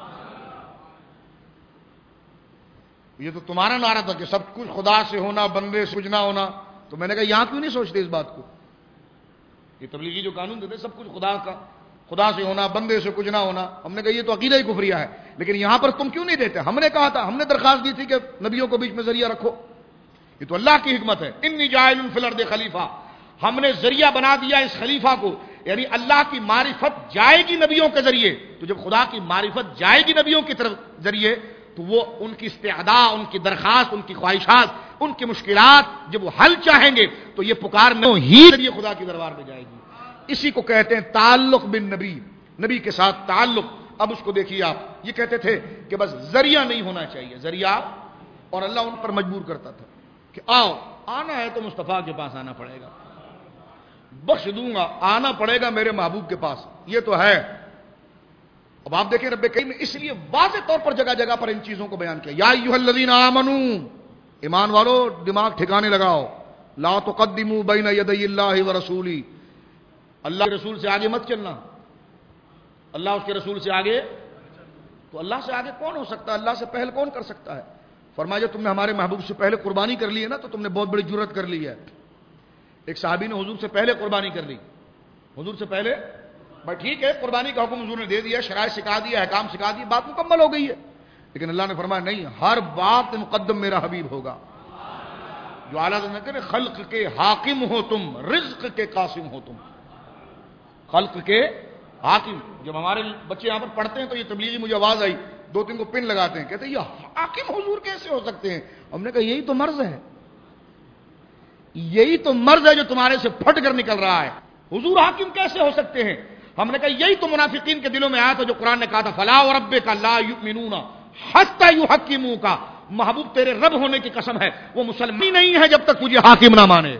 یہ تو تمہارا نعرہ تھا کہ سب کچھ خدا سے ہونا, بندے سے کچھ نہ ہونا, تو میں نے کہا یہاں کیوں نہیں سوچتے اس بات کو؟ یہ تبلیغی جو قانون دیتے سب کچھ خدا کا, خدا سے ہونا, بندے سے کچھ نہ ہونا, ہم نے کہا یہ تو عقیدہ ہی کفریہ ہے, لیکن یہاں پر تم کیوں نہیں دیتے؟ ہم نے کہا تھا, ہم نے درخواست دی تھی کہ نبیوں کو بیچ میں ذریعہ رکھو. یہ تو اللہ کی حکمت ہے, انی جاعل فی الارض خلیفہ, ہم نے ذریعہ بنا دیا اس خلیفہ کو, یعنی اللہ کی معرفت جائے گی نبیوں کے ذریعے. تو جب خدا کی معرفت جائے گی نبیوں کی طرف ذریعے تو وہ ان کی استعداء, ان کی درخواست, ان کی خواہشات, ان کی مشکلات جب وہ حل چاہیں گے تو یہ پکار ہی ذریعے خدا کے دربار میں جائے گی. اسی کو کہتے ہیں تعلق بن نبی, نبی کے ساتھ تعلق. اب اس کو دیکھیے آپ, یہ کہتے تھے کہ بس ذریعہ نہیں ہونا چاہیے, ذریعہ, اور اللہ ان پر مجبور کرتا تھا کہ آؤ, آنا ہے تو مصطفیٰ کے پاس آنا پڑے گا, بخش دوں گا, آنا پڑے گا میرے محبوب کے پاس. یہ تو ہے. اب آپ دیکھیں رب کریم نے اس لیے واضح طور پر جگہ جگہ پر ان چیزوں کو بیان کیا. یا ایھا الذین آمنوا, ایمان والو دماغ ٹھکانے لگاؤ, لا تقدموا بین یدی اللہ ورسولہ, اللہ کے رسول سے آگے مت چلنا. اللہ اس کے رسول سے آگے, تو اللہ سے آگے کون ہو سکتا ہے؟ اللہ سے پہل کون کر سکتا ہے؟ فرمایا تم نے ہمارے محبوب سے پہلے قربانی کر لی ہے نا, تو تم نے بہت بڑی جرت کر لی ہے. ایک صحابی نے حضور سے پہلے قربانی کر لی, حضور سے پہلے, بھائی ٹھیک ہے قربانی کا حکم حضور نے دے دیا, شرائع سکھا دیا, احکام سکھا دیا, بات مکمل ہو گئی ہے, لیکن اللہ نے فرمایا نہیں, ہر بات مقدم میرا حبیب ہوگا. جو اعلیٰ نے کہا خلق کے حاکم ہو تم, رزق کے قاسم ہو تم. خلق کے حاکم, جب ہمارے بچے یہاں پر پڑھتے ہیں تو یہ تبلیغی مجھے آواز آئی, 2-3 کو پن لگاتے ہیں, کہتے ہیں یہ حاکم حضور کیسے ہو سکتے ہیں؟ ہم نے کہا یہی تو مرض ہے, یہی تو مرض ہے جو تمہارے سے پھٹ کر نکل رہا ہے. حضور حاکم کیسے ہو سکتے ہیں؟ ہم نے کہا یہی تو منافقین کے دلوں میں آیا تھا جو قرآن نے کہا تھا فلا وربک لا یؤمنون حتی یحکموک, محبوب تیرے رب ہونے کی قسم ہے وہ مسلمان نہیں ہے جب تک تجھے حاکم نہ مانے.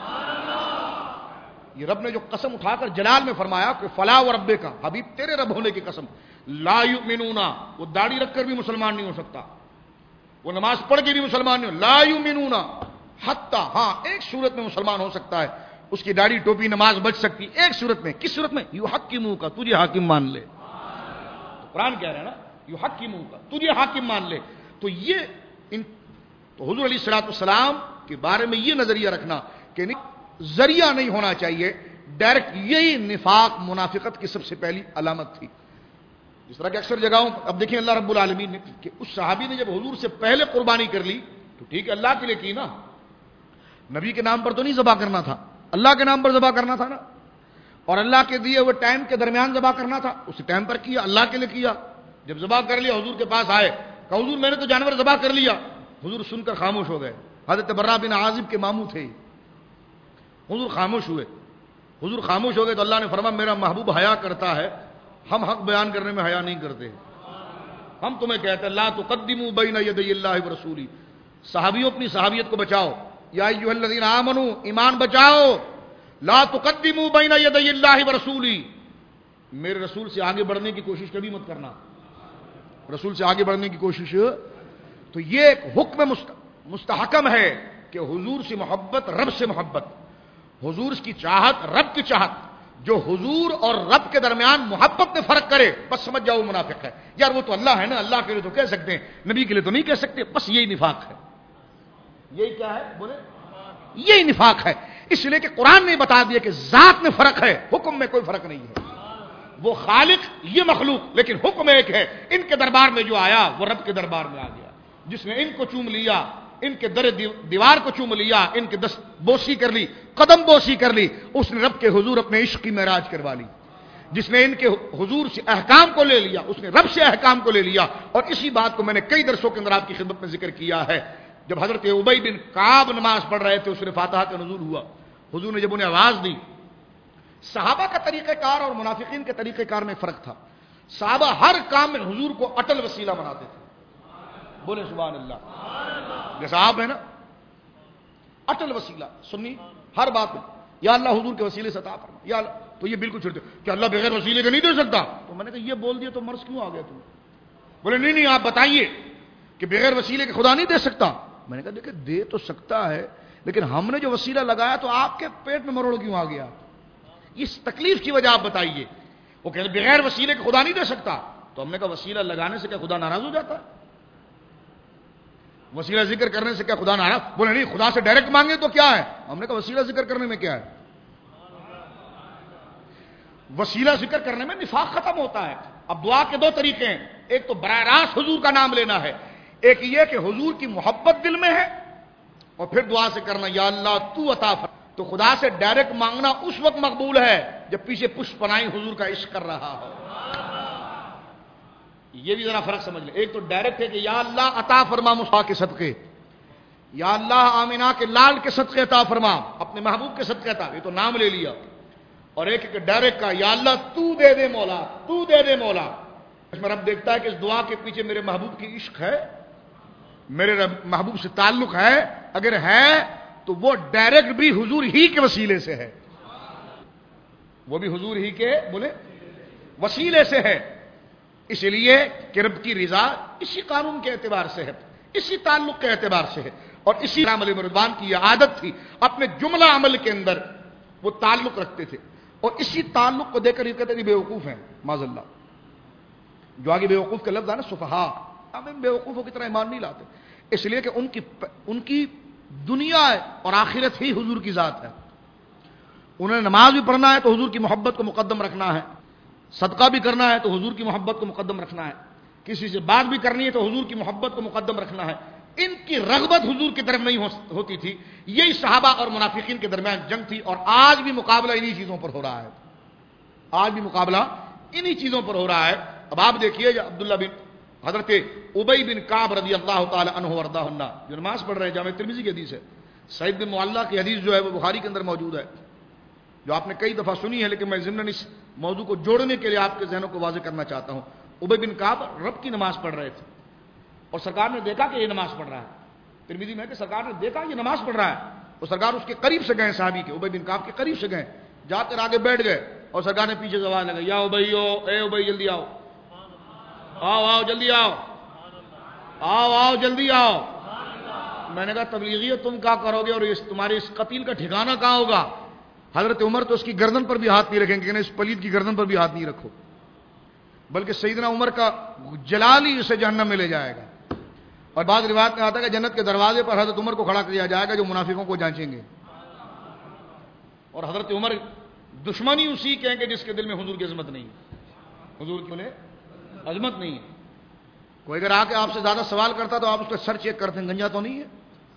یہ رب نے جو قسم اٹھا کر جلال میں فرمایا کہ فلا وربک, حبیب تیرے رب ہونے کی قسم, لا یؤمنون, وہ داڑھی رکھ کر بھی مسلمان نہیں ہو سکتا, وہ نماز پڑھ کے بھی مسلمان نہیں ہو, لا یؤمنون حتی, ہاں ایک صورت میں مسلمان ہو سکتا ہے, اس کی داڑھی ٹوپی نماز بچ سکتی, ایک صورت میں. کس صورت میں؟ یحکموک, تجھے حاکم مان لے. تو قرآن کہہ رہا ہے نا یحکموک, تجھے حاکم مان لے. تو یہ تو حضور علیہ الصلوۃ والسلام کے بارے میں یہ نظریہ رکھنا کہ ذریعہ نہیں ہونا چاہیے ڈائریکٹ, یہی نفاق منافقت کی سب سے پہلی علامت تھی. جس طرح کہ اکثر جگہوں اب دیکھیں اللہ رب العالمین نے کہ اس صحابی نے جب حضور سے پہلے قربانی کر لی تو ٹھیک ہے اللہ کے لیے کی نا, نبی کے نام پر تو نہیں ذبح کرنا تھا, اللہ کے نام پر ذبح کرنا تھا نا, اور اللہ کے دیے ہوئے ٹائم کے درمیان ذبح کرنا تھا, اس ٹائم پر کیا, اللہ کے لیے کیا. جب ذبح کر لیا حضور کے پاس آئے, کہا حضور میں نے تو جانور ذبح کر لیا. حضور سن کر خاموش ہو گئے, حضرت برا بن عازب کے ماموں تھے. حضور خاموش ہوئے. حضور خاموش ہو گئے تو اللہ نے فرمایا میرا محبوب حیا کرتا ہے, ہم حق بیان کرنے میں حیا نہیں کرتے. ہم تمہیں کہتے ہیں لا تقدموا بین یدی اللہ ورسولہ, صحابیوں اپنی صحابیت کو بچاؤ. یا ایھا الذین آمنوا, ایمان بچاؤ. لا تقدموا بین یدی اللہ ورسولہ, میرے رسول سے آگے بڑھنے کی کوشش کبھی مت کرنا. رسول سے آگے بڑھنے کی کوشش. تو یہ ایک حکم مستحکم ہے کہ حضور سے محبت, رب سے محبت, حضور کی چاہت, رب کی چاہت. جو حضور اور رب کے درمیان محبت میں فرق کرے بس سمجھ جاؤ وہ منافق ہے. یار وہ تو اللہ ہے نا, اللہ کے لیے تو کہہ سکتے ہیں, نبی کے لیے تو نہیں کہہ سکتے. بس یہی نفاق ہے. یہی کیا ہے بولے, یہی نفاق ہے. اس لیے کہ قرآن نے بتا دیا کہ ذات میں فرق ہے, حکم میں کوئی فرق نہیں ہے. وہ خالق, یہ مخلوق, لیکن حکم ایک ہے. ان کے دربار میں جو آیا وہ رب کے دربار میں آ گیا. جس نے ان کو چوم لیا, ان کے در دیوار کو چوم لیا, ان کے دست بوسی کر لی, قدم بوسی کر لی, اس نے رب کے حضور اپنے عشق کی معراج کروا لی. جس نے ان کے حضور سے احکام کو لے لیا, اس نے رب سے احکام کو لے لیا. اور اسی بات کو میں نے کئی درسوں کے اندر آپ کی خدمت میں ذکر کیا ہے. جب حضرت ابی بن کعب نماز پڑھ رہے تھے, سورہ فاتحہ کا نزول ہوا. حضور نے جب انہیں آواز دی, صحابہ کا طریقہ کار اور منافقین کے طریقہ کار میں فرق تھا. صحابہ ہر کام میں حضور کو اٹل وسیلہ بناتے تھے. بولے سبحان اللہ. جیسا آپ ہے نا, اٹل وسیلہ سنی ہر بات میں, یا اللہ حضور کے وسیلے سے عطا فرما, یا اللہ. تو یہ بالکل چھوڑ دو کہ اللہ بغیر وسیلے کے نہیں دے سکتا. تو میں نے کہا یہ بول دیا تو مرض کیوں آ گیا تم. بولے نہیں آپ بتائیے کہ بغیر وسیلے کے خدا نہیں دے سکتا. میں نے کہا دیکھیں دے تو سکتا ہے, لیکن ہم نے جو وسیلہ لگایا تو آپ کے پیٹ میں مروڑ کیوں آ گیا. اس تکلیف کی وجہ آپ بتائیے. وہ کہتے بغیر وسیلے کے خدا نہیں دے سکتا. تو ہم نے کہا وسیلہ لگانے سے کیا خدا ناراض ہو جاتا ہے؟ وسیلہ ذکر کرنے سے کیا خدا ناراض؟ بولے نہیں خدا سے ڈائریکٹ مانگے تو کیا ہے. ہم نے کہا وسیلہ ذکر کرنے میں کیا ہے. وسیلہ ذکر کرنے میں نفاق ختم ہوتا ہے. اب دعا کے دو طریقے ہیں. ایک تو براہ راست حضور کا نام لینا ہے, ایک یہ کہ حضور کی محبت دل میں ہے, اور پھر دعا سے کرنا یا اللہ تو عطا فرما. تو خدا سے ڈائریکٹ مانگنا اس وقت مقبول ہے جب پیچھے پشت پناہی حضور کا عشق کر رہا ہو. یہ بھی ذرا فرق سمجھ لیں. ایک تو ڈائریکٹ ہے کہ یا اللہ عطا فرما مصطفیٰ کے صدقے, یا اللہ آمینہ کے لال کے صدقے عطا فرما, اپنے محبوب کے صدقے عطا, یہ تو نام لے لیا. اور ایک کہ ڈائریکٹ کا یا اللہ تو دے دے مولا, تو دے دے مولا. اس میں رب دیکھتا ہے کہ اس دعا کے پیچھے میرے محبوب کی عشق ہے, میرے محبوب سے تعلق ہے. اگر ہے تو وہ ڈائریکٹ بھی حضور ہی کے وسیلے سے ہے, وہ بھی حضور ہی کے بولے وسیلے سے ہے. اس لیے کہ رب کی رضا اسی قانون کے اعتبار سے ہے, اسی تعلق کے اعتبار سے ہے. اور اسی عمل مردان کی یہ عادت تھی, اپنے جملہ عمل کے اندر وہ تعلق رکھتے تھے. اور اسی تعلق کو دیکھ کر یہ کہتے ہیں بے وقوف ہیں معاذ اللہ. جو آگے بے وقوف کا لفظ ہے نا سفہا, ہم بے وقوفوں کی طرح ایمان نہیں لاتے. اس لیے کہ ان کی دنیا اور آخرت ہی حضور کی ذات ہے. انہیں نماز بھی پڑھنا ہے تو حضور کی محبت کو مقدم رکھنا ہے, صدقہ بھی کرنا ہے تو حضور کی محبت کو مقدم رکھنا ہے, کسی سے بات بھی کرنی ہے تو حضور کی محبت کو مقدم رکھنا ہے. ان کی رغبت حضور کی طرف نہیں ہوتی تھی. یہی صحابہ اور منافقین کے درمیان جنگ تھی. اور آج بھی مقابلہ انہی چیزوں پر ہو رہا ہے. آج بھی مقابلہ انہی چیزوں پر ہو رہا ہے. اب آپ دیکھیے عبداللہ بن حضرت ابی بن کعب رضی اللہ تعالی عنہ وارضاہ عنہ جو نماز پڑھ رہے ہیں, جامع ترمذی کی حدیث ہے. سعید بن معلہ کی حدیث جو ہے وہ بخاری کے اندر موجود ہے, جو آپ نے کئی دفعہ سنی ہے, لیکن میں ضمن اس موضوع کو جوڑنے کے لیے آپ کے ذہنوں کو واضح کرنا چاہتا ہوں. ابی بن کعب رب کی نماز پڑھ رہے تھے, اور سرکار نے دیکھا کہ یہ نماز پڑھ رہا ہے. ترمذی میں کہ سرکار نے دیکھا یہ نماز پڑھ رہا ہے, اور سرکار اس کے قریب سے گئے, صحابی کے ابی بن کعب کے قریب سے گئے, جا کر آگے بیٹھ گئے, اور سرکار نے پیچھے سے آواز لگائی یا ابیو, اے ابی جلدی آؤ, آؤ جلدی آؤ, آؤ جلدی آؤ. میں نے کہا تبلیغیت تم کیا کرو گے, اور تمہارے اس قتیل کا ٹھکانہ کہاں ہوگا. حضرت عمر تو اس کی گردن پر بھی ہاتھ نہیں رکھیں گے, کہ اس پلید کی گردن پر بھی ہاتھ نہیں رکھو, بلکہ سیدنا عمر کا جلال ہی اسے جہنم میں لے جائے گا. اور بعض روایت میں آتا ہے کہ جنت کے دروازے پر حضرت عمر کو کھڑا کیا جائے گا جو منافقوں کو جانچیں گے. اور حضرت عمر دشمنی اسی کے ہیں کہ جس کے دل میں حضور کی عظمت نہیں ہے, حضور کی انہیں عظمت نہیں ہے. کوئی اگر آ کے آپ سے زیادہ سوال کرتا تو آپ اس کا سر چیک کرتے ہیں, گنجا تو نہیں ہے.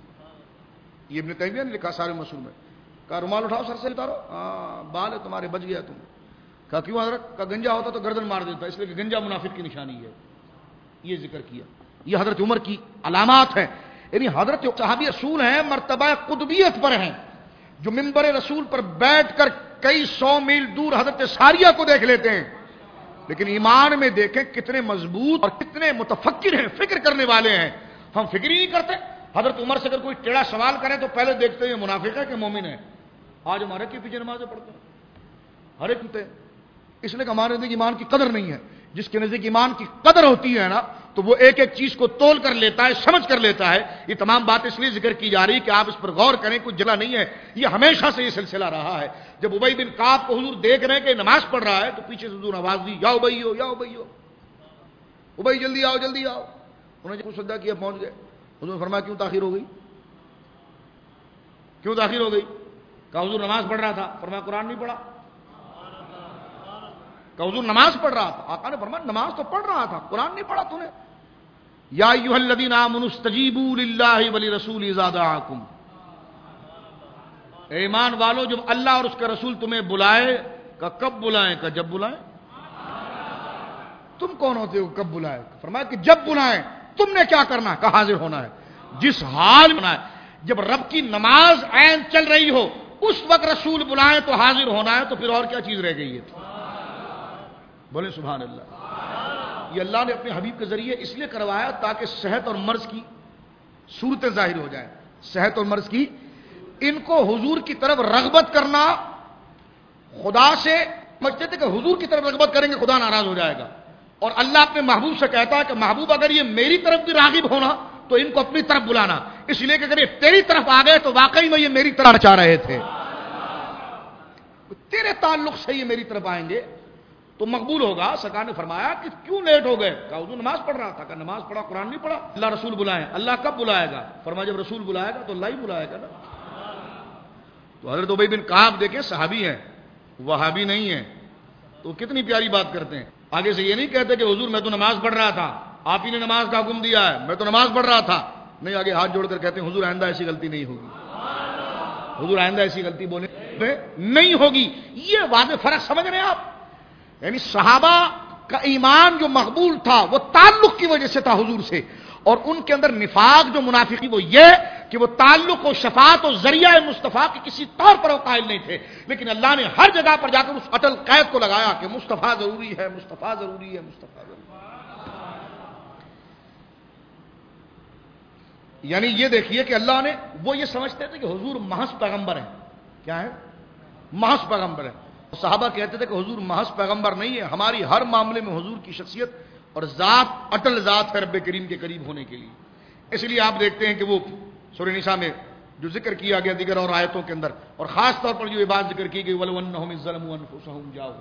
یہ ابن تیمیہ نے لکھا سارے مسئول میں, کہا رومال اٹھاؤ سر سے اتارو, ہاں بال ہے تمہارے بچ گیا تم. کہا کیوں حضرت؟ کہا گنجا ہوتا تو گردن مار دیتا, اس لیے کہ گنجا منافق کی نشانی ہے. یہ ذکر کیا. یہ حضرت عمر کی علامات ہیں یعنی حضرت صحابی رسول ہیں، مرتبہ قطبیت پر ہیں، جو ممبر رسول پر بیٹھ کر کئی 100 میل دور حضرت ساریہ کو دیکھ لیتے ہیں، لیکن ایمان میں دیکھیں کتنے مضبوط اور کتنے متفکر ہیں، فکر کرنے والے ہیں. ہم فکر ہی نہیں کرتے. حضرت عمر سے اگر کوئی ٹیڑھا سوال کرے تو پہلے دیکھتے ہیں منافق ہے کہ مومن ہے. آج ہمارے کے پیچھے نمازیں پڑھتے ہیں، ہر ایک ہوتے ہیں، اس لیے کہ ہمارے نزدیک ایمان کی قدر نہیں ہے. جس کے نزدیک ایمان کی قدر ہوتی ہے نا تو وہ ایک ایک چیز کو تول کر لیتا ہے، سمجھ کر لیتا ہے. یہ تمام بات اس لیے ذکر کی جا رہی کہ آپ اس پر غور کریں، کوئی جگہ نہیں ہے. یہ ہمیشہ سے یہ سلسلہ رہا ہے. جب ابی بن کعب کو حضور دیکھ رہے ہیں کہ نماز پڑھ رہا ہے تو پیچھے سے حضور آواز دی، یا ابیو یا ابیو، ابی جلدی آؤ جلدی آؤ. انہوں نے کچھ سجدہ کیا، پہنچ گئے. حضور نے فرمایا کیوں تاخیر ہو گئی، کیوں تاخیر ہو گئی؟ کہا حضور نماز پڑھ رہا تھا. فرمایا قرآن نہیں پڑھا. کہ حضور نماز پڑھ رہا تھا. آقا نے فرمایا نماز تو پڑھ رہا تھا، قرآن نہیں پڑھا تو نے. یا ایھا الذین آمنوا استجیبوا للہ ولرسولہ اذا دعاکم. اے ایمان والو جب اللہ اور اس کے رسول تمہیں بلائے، کہ کب بلائیں؟ کہ جب بلائیں. تم کون ہوتے ہو کب بلائے؟ فرمایا کہ جب بلائیں. تم نے کیا کرنا ہے؟ کہ حاضر ہونا ہے. جس حال میں ہونا ہے، جب رب کی نماز عین چل رہی ہو اس وقت رسول بلائیں تو حاضر ہونا ہے. تو پھر اور کیا چیز رہ گئی ہے؟ بولے سبحان اللہ. یہ اللہ نے اپنے حبیب کے ذریعے اس لیے کروایا تاکہ صحت اور مرض کی صورتیں ظاہر ہو جائیں. صحت اور مرض کی، ان کو حضور کی طرف رغبت کرنا، خدا سے سمجھتے تھے کہ حضور کی طرف رغبت کریں گے خدا ناراض ہو جائے گا. اور اللہ اپنے محبوب سے کہتا ہے کہ محبوب اگر یہ میری طرف بھی راغب ہونا تو ان کو اپنی طرف بلانا. اس لیے کہ اگر یہ تیری طرف آ گئے تو واقعی میں یہ میری طرف چاہ رہے تھے. تیرے تعلق سے یہ میری طرف آئیں گے تو مقبول ہوگا. سرکار نے فرمایا کہ کیوں لیٹ ہو گئے؟ کہا حضور نماز پڑھ رہا تھا. کہ نماز پڑھا، قرآن نہیں پڑھا. اللہ رسول بلائیں. اللہ کب بلائے گا؟ فرمایا جب رسول بلائے گا تو اللہ ہی بلائے گا نا. تو حضرت ابی بن کعب دیکھیں صحابی ہیں، وہابی نہیں ہیں. تو کتنی پیاری بات کرتے ہیں. آگے سے یہ نہیں کہتے کہ حضور میں تو نماز پڑھ رہا تھا، آپ ہی نے نماز کا حکم دیا ہے، میں تو نماز پڑھ رہا تھا. نہیں، آگے ہاتھ جوڑ کر کہتے ہیں حضور آئندہ ایسی غلطی نہیں ہوگی، حضور آئندہ ایسی غلطی بولے نہیں ہوگی. یہ واضح فرق سمجھ رہے ہیں آپ؟ یعنی صحابہ کا ایمان جو مقبول تھا وہ تعلق کی وجہ سے تھا حضور سے، اور ان کے اندر نفاق جو منافقی وہ یہ کہ وہ تعلق و شفاعت و ذریعہ مصطفیٰ کے کسی طور پر وہ قائل نہیں تھے. لیکن اللہ نے ہر جگہ پر جا کر اس اٹل قید کو لگایا کہ مصطفیٰ ضروری ہے، مصطفیٰ ضروری ہے، مصطفیٰ ضروری ہے. یعنی یہ دیکھیے کہ اللہ نے، وہ یہ سمجھتے تھے کہ حضور محض پیغمبر ہیں. کیا ہے؟ محض پیغمبر ہیں. صحابہ کہتے تھے کہ حضور محض پیغمبر نہیں ہے، ہماری ہر معاملے میں حضور کی شخصیت اور ذات اٹل ذات ہے رب کریم کے قریب ہونے کے لیے. اس لیے آپ دیکھتے ہیں کہ وہ سورہ نساء میں جو ذکر کیا گیا دیگر اور آیتوں کے اندر، اور خاص طور پر جو یہ بات ذکر کی گئی وَلَوْ أَنَّهُمْ إِذ ظَّلَمُوا أَنفُسَهُمْ جَاءُوكَ،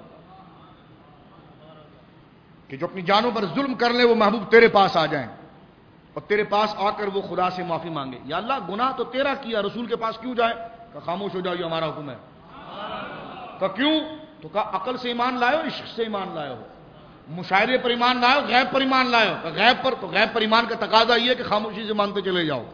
کہ جو اپنی جانوں پر ظلم کر لیں وہ محبوب تیرے پاس آ جائیں اور تیرے پاس آ کر وہ خدا سے معافی مانگے. یا اللہ گناہ تو تیرا کیا، رسول کے پاس کیوں جائے؟ کہ خاموش ہو جاؤ، یہ ہمارا حکم ہے. کہ کیوں؟ تو کہا عقل سے ایمان لائے ہو، عشق سے ایمان لائے ہو، مشاہدے پر ایمان لائے ہو، غیب پر ایمان لائے ہو. کہ غیب پر، تو غیب پر ایمان کا تقاضا یہ ہے کہ خاموشی سے مانتے چلے جاؤ.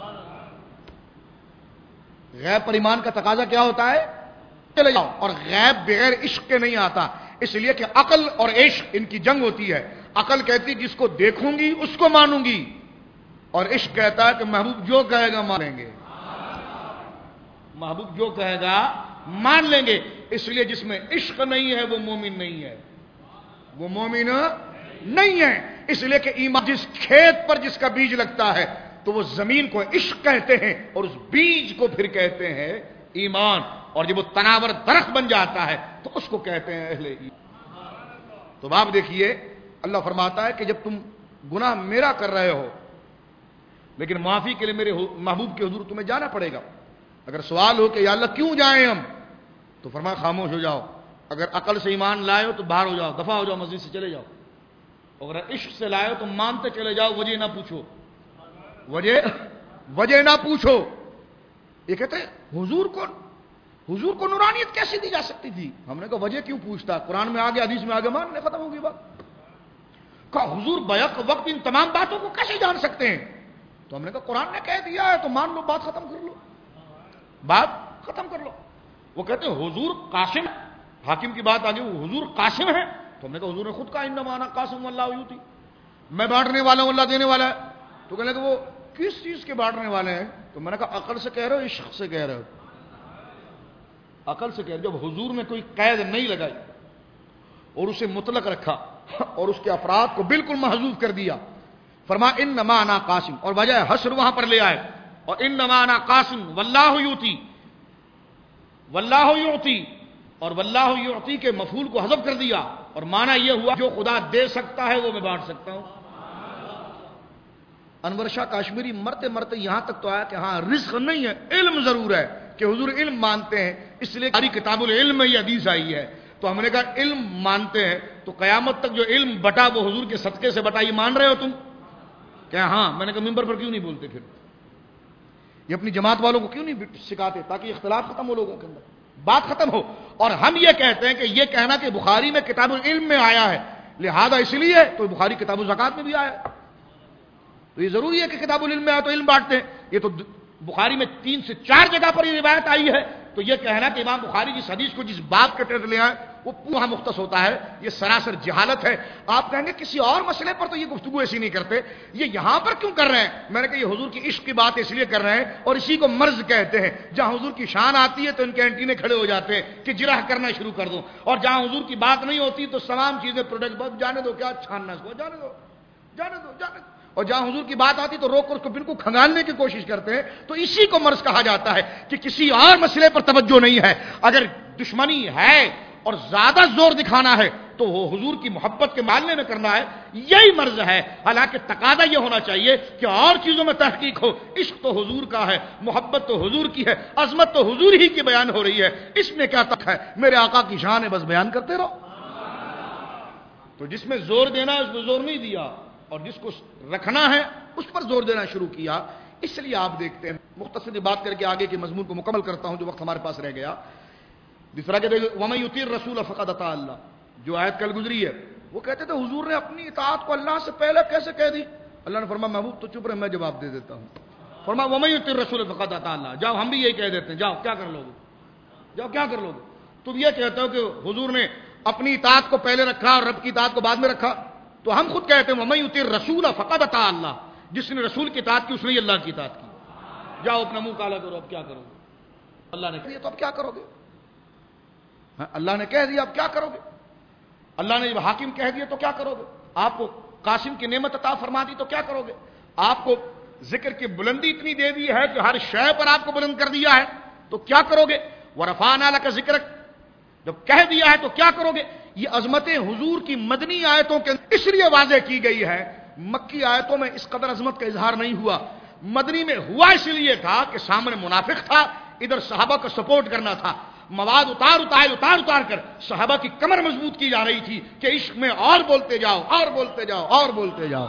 غیب پر ایمان کا تقاضا کیا ہوتا ہے؟ چلے جاؤ. اور غیب بغیر عشق کے نہیں آتا، اس لیے کہ عقل اور عشق ان کی جنگ ہوتی ہے. عقل کہتی جس کو دیکھوں گی اس کو مانوں گی، اور عشق کہتا ہے کہ محبوب جو کہے گا مانیں گے، محبوب جو کہے گا مان لیں گے. اس لیے جس میں عشق نہیں ہے وہ مومن نہیں ہے، وہ مومن نہیں ہے. اس لیے کہ ایمان جس کھیت پر جس کا بیج لگتا ہے تو وہ زمین کو عشق کہتے ہیں اور اس بیج کو پھر کہتے ہیں ایمان. اور جب وہ تناور درخت بن جاتا ہے تو اس کو کہتے ہیں اہل ایمان. تو آپ دیکھیے اللہ فرماتا ہے کہ جب تم گناہ میرا کر رہے ہو لیکن معافی کے لیے میرے محبوب کے حضور تمہیں جانا پڑے گا. اگر سوال ہو کہ یا اللہ کیوں جائیں ہم، تو فرمایا خاموش ہو جاؤ. اگر عقل سے ایمان لائے ہو تو باہر ہو جاؤ، دفع ہو جاؤ، مسجد سے چلے جاؤ. اگر عشق سے لائے ہو تو مانتے چلے جاؤ، وجہ نہ پوچھو، وجہ نہ پوچھو. یہ کہتے ہیں حضور کو نورانیت کیسے دی جا سکتی تھی؟ ہم نے کہا وجہ کیوں پوچھتا؟ قرآن میں آگے، حدیث میں آگے، ماننے ختم ہوگی بات. کہا حضور بیک وقت ان تمام باتوں کو کیسے جان سکتے ہیں؟ تو ہم نے کہا قرآن نے کہہ دیا ہے تو مان لو، بات ختم کر لو، بات ختم کر لو. وہ کہتے ہیں حضور قاسم، حاکم کی بات آگے، وہ حضور قاسم ہے. تو ہم نے کہا حضور نے خود کہا انما انا قاسم واللہ یؤتی، میں بانٹنے والا ہوں، اللہ دینے والا ہے. تو کہنے کہ وہ کس چیز کے بانٹنے والے ہیں؟ تو میں نے کہا عقل سے کہہ رہے ہو عشق سے کہہ رہے ہو؟ عقل سے کہہ رہے. جب حضور نے کوئی قید نہیں لگائی اور اسے مطلق رکھا اور اس کے افراد کو بالکل محذوف کر دیا، فرما انما انا قاسم، اور بجائے حشر وہاں پر لے آئے اور انما انا قاسم واللہ یؤتی، واللہ یعطی، اور واللہ یعطی کے مفعول کو حذف کر دیا اور معنی یہ ہوا جو خدا دے سکتا ہے وہ میں بانٹ سکتا ہوں. انور شاہ کاشمیری مرتے مرتے یہاں تک تو آیا کہ ہاں رزق نہیں ہے، علم ضرور ہے، کہ حضور علم مانتے ہیں، اس لیے ہماری کتاب العلم میں یہ حدیث آئی ہے. تو ہم نے کہا علم مانتے ہیں تو قیامت تک جو علم بٹا وہ حضور کے صدقے سے بٹا، یہ مان رہے ہو تم؟ کہ ہاں. میں نے کہا ممبر پر کیوں نہیں بولتے پھر؟ یہ اپنی جماعت والوں کو کیوں نہیں سکھاتے تاکہ اختلاف ختم ہو لوگوں کے اندر، بات ختم ہو. اور ہم یہ کہتے ہیں کہ یہ کہنا کہ بخاری میں کتاب العلم میں آیا ہے لہذا اس لیے تو بخاری کتاب الزکات میں بھی آیا ہے، تو یہ ضروری ہے کہ کتاب العلم میں آیا تو علم بانٹتے ہیں. یہ تو بخاری میں 3 سے 4 جگہ پر یہ روایت آئی ہے، تو یہ کہنا کہ امام بخاری جس حدیث کو جس باب کے تحت لے آئے وہ پورا مختص ہوتا ہے، یہ سراسر جہالت ہے. آپ کہیں گے کسی اور مسئلے پر تو یہ گفتگو ایسی نہیں کرتے، یہ یہاں پر کیوں کر رہے ہیں؟ میں نے کہا یہ حضور کی عشق کی بات اس لیے کر رہے ہیں اور اسی کو مرض کہتے ہیں. جہاں حضور کی شان آتی ہے تو ان کے اینٹینے کھڑے ہو جاتے ہیں کہ جرح کرنا شروع کر دو، اور جہاں حضور کی بات نہیں ہوتی تو تمام چیزیں پروڈکٹ بس جانے دو، کیا چھاننا اس کو، جانے دو جانے دو جانے دو. اور جہاں حضور کی بات آتی تو روک کر اس کو بالکل کھنگالنے کی کوشش کرتے ہیں. تو اسی کو مرض کہا جاتا ہے کہ کسی اور مسئلے پر توجہ نہیں ہے. اگر دشمنی ہے اور زیادہ زور دکھانا ہے تو وہ حضور کی محبت کے معاملے میں کرنا ہے، یہی مرض ہے. حالانکہ تقاضا یہ ہونا چاہیے کہ اور چیزوں میں تحقیق ہو. عشق تو حضور کا ہے، محبت تو حضور کی ہے، عظمت تو حضور ہی کی بیان ہو رہی ہے، اس میں کیا تک ہے؟ میرے آقا کی شان ہے، بس بیان کرتے رہو. تو جس میں زور دینا ہے اس میں زور نہیں دیا، اور جس کو رکھنا ہے اس پر زور دینا شروع کیا. اس لیے آپ دیکھتے ہیں، مختصر بات کر کے آگے کے مضمون کو مکمل کرتا ہوں جو وقت ہمارے پاس رہ گیا. دوسرا کہتے ہیں وَمَن يُطِعِ الرَّسُولَ فَقَدْ أَطَاعَ اللَّهَ، جو آیت کل گزری ہے وہ کہتے تھے حضور نے اپنی اطاعت کو اللہ سے پہلے کیسے کہہ دی؟ اللہ نے فرمایا محبوب تو چپ رہے، میں جواب دے دیتا ہوں. فرمایا وَمَن يُطِعِ الرَّسُولَ فَقَدْ أَطَاعَ اللَّهَ. جاؤ ہم بھی یہی کہہ دیتے ہیں، جاؤ کیا کر لو گے، جاؤ کیا کر لو گے. تم یہ کہتے ہو کہ حضور نے اپنی اطاعت کو پہلے رکھا اور رب کی اطاعت کو بعد میں رکھا، تو ہم خود کہتے ہیں وَمَن يُطِعِ الرَّسُولَ فَقَدْ أَطَاعَ اللَّهَ، جس نے رسول کی اطاعت کی اس نے اللہ کی اطاعت کی. جاؤ اپنا منہ کالا کرو، اب کیا کرو گے؟ اللہ نے کہا تو اب کیا کرو گے؟ اللہ نے کہہ دیا اب کیا کرو گے؟ اللہ نے جب حاکم کہہ دیا تو کیا کرو گے؟ آپ کو قاسم کی نعمت عطا فرما دی تو کیا کرو گے؟ آپ کو ذکر کی بلندی اتنی دے دی ہے کہ ہر شے پر آپ کو بلند کر دیا ہے تو کیا کرو گے؟ وَرَفَعْنَا لَكَ ذِكْرَكَ، جب کہہ دیا ہے تو کیا کرو گے؟ یہ عظمت حضور کی مدنی آیتوں کے اس لیے واضح کی گئی ہے. مکی آیتوں میں اس قدر عظمت کا اظہار نہیں ہوا، مدنی میں ہوا اس لیے تھا کہ سامنے منافق تھا، ادھر صحابہ کا سپورٹ کرنا تھا. مواد اتار کر صحابہ کی کمر مضبوط کی جا رہی تھی کہ عشق میں اور بولتے جاؤ اور بولتے جاؤ اور بولتے جاؤ.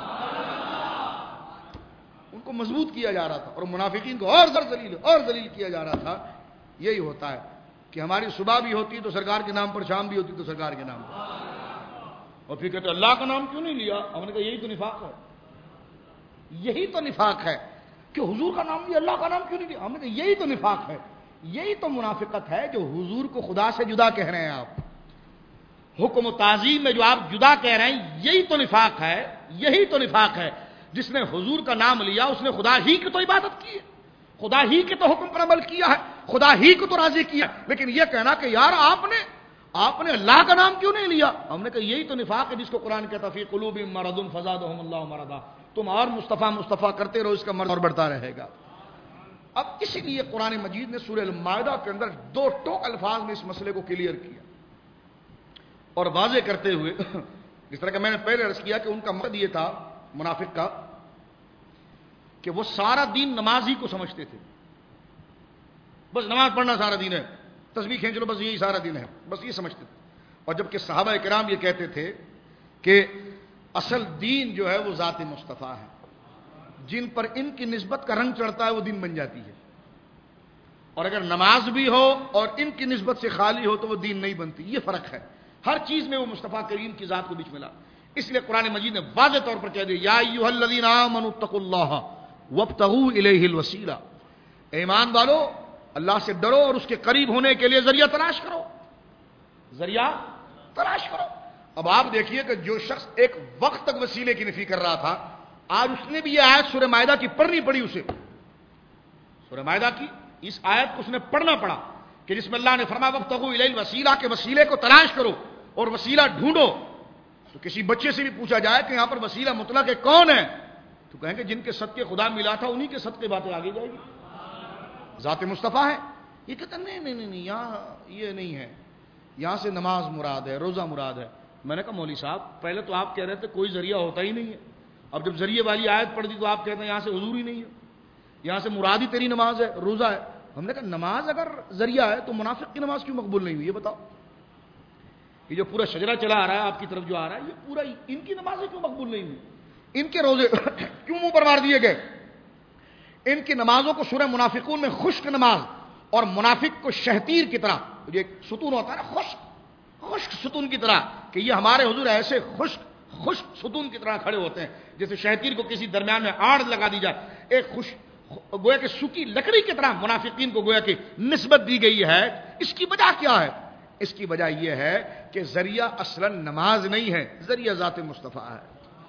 ان کو مضبوط کیا جا رہا تھا اور منافقین کو اور ذلیل کیا جا رہا تھا. یہی ہوتا ہے کہ ہماری صبح بھی ہوتی تو سرکار کے نام پر، شام بھی ہوتی تو سرکار کے نام پر، اور پھر کہتے اللہ کا نام کیوں نہیں لیا؟ ہم نے کہا یہی تو نفاق ہے، یہی تو نفاق ہے کہ حضور کا نام لیا اللہ کا نام کیوں نہیں لیا. ہم نے کہا یہی تو نفاق ہے، یہی تو منافقت ہے جو حضور کو خدا سے جدا کہہ رہے ہیں. آپ حکم و تعظیم میں جو آپ جدا کہہ رہے ہیں یہی تو نفاق ہے، یہی تو نفاق ہے. جس نے حضور کا نام لیا اس نے خدا ہی کی تو عبادت کی ہے، خدا ہی کے تو حکم پر عمل کیا ہے، خدا ہی کو تو راضی کیا. لیکن یہ کہنا کہ یار آپ نے اللہ کا نام کیوں نہیں لیا؟ ہم نے کہا یہی تو نفاق ہے جس کو قرآن کہتا فی قلوبہم مرض فزادہم اللہ مرضا. تم اور مصطفیٰ کرتے رہو، اس کا مرض اور بڑھتا رہے گا. اب اسی لیے قرآن مجید نے سورہ المائدہ کے اندر 2 ٹوک الفاظ میں اس مسئلے کو کلیئر کیا اور واضح کرتے ہوئے، جس طرح کہ میں نے پہلے عرض کیا کہ ان کا مقصد یہ تھا منافق کا کہ وہ سارا دین نماز ہی کو سمجھتے تھے. بس نماز پڑھنا سارا دین ہے، تسبیح کھینچ لو بس یہی سارا دین ہے، بس یہ سمجھتے تھے. اور جبکہ صحابہ کرام یہ کہتے تھے کہ اصل دین جو ہے وہ ذات مصطفیٰ ہے، جن پر ان کی نسبت کا رنگ چڑھتا ہے وہ دین بن جاتی ہے، اور اگر نماز بھی ہو اور ان کی نسبت سے خالی ہو تو وہ دین نہیں بنتی. یہ فرق ہے، ہر چیز میں وہ مصطفیٰ کریم کی ذات کو بیچ ملا. اس لیے قرآن مجید نے واضح طور پر کہہ دیا یا ایھا الذین آمنوا اتقوا اللہ وابتغوا الیہ الوسیلہ، ایمان والو اللہ سے ڈرو اور اس کے قریب ہونے کے لیے ذریعہ تلاش کرو، ذریعہ تلاش کرو. اب آپ دیکھیے کہ جو شخص ایک وقت تک وسیلے کی نفی کر رہا تھا آج اس نے بھی یہ آیت سورہ مائدہ کی پڑھنی پڑی اسے، سورہ مائدہ کی اس آیت کو اس نے پڑھنا پڑا کہ جس میں اللہ نے فرمایا وابتغوا الیہ الوسیلہ، کے وسیلے کو تلاش کرو اور وسیلہ ڈھونڈو. تو کسی بچے سے بھی پوچھا جائے کہ یہاں پر وسیلہ مطلق ہے کون ہے، تو کہیں گے جن کے صدقے خدا ملا تھا انہی کے صدقے باتیں آگے جائے گی، ذات مصطفیٰ ہے. یہ کہتا نہیں یہاں یہ نہیں ہے، یہاں سے نماز مراد ہے، روزہ مراد ہے. میں نے کہا مولوی صاحب پہلے تو آپ کہہ رہے تھے کوئی ذریعہ ہوتا ہی نہیں ہے، اب جب ذریعے والی آیت پڑھ دی تو آپ کہتے ہیں یہاں سے حضور ہی نہیں ہے، یہاں سے مراد ہی تیری نماز ہے، روزہ ہے. ہم نے کہا نماز اگر ذریعہ ہے تو منافق کی نماز کیوں مقبول نہیں ہوئی، یہ بتاؤ. یہ جو پورا شجرہ چلا آ رہا ہے آپ کی طرف جو آ رہا ہے، یہ پورا ان کی نمازیں کیوں مقبول نہیں ہوئی، ان کے روزے کیوں منہ پر مار دیے گئے. ان کی نمازوں کو سورہ منافقون میں خشک نماز اور منافق کو شہتیر کی طرح، جو ایک ستون ہوتا ہے نا خشک ستون کی طرح، کہ یہ ہمارے حضور ایسے خشک ستون کی طرح کھڑے ہوتے ہیں جیسے شہتیر کو کسی درمیان میں آڑ لگا دی جائے، ایک گویا کہ سوکھی لکڑی کی طرح منافقین کو گویا کہ نسبت دی گئی ہے. اس کی وجہ کیا ہے؟ اس کی وجہ یہ ہے کہ ذریعہ اصلا نماز نہیں ہے، ذریعہ ذات مصطفیٰ ہے،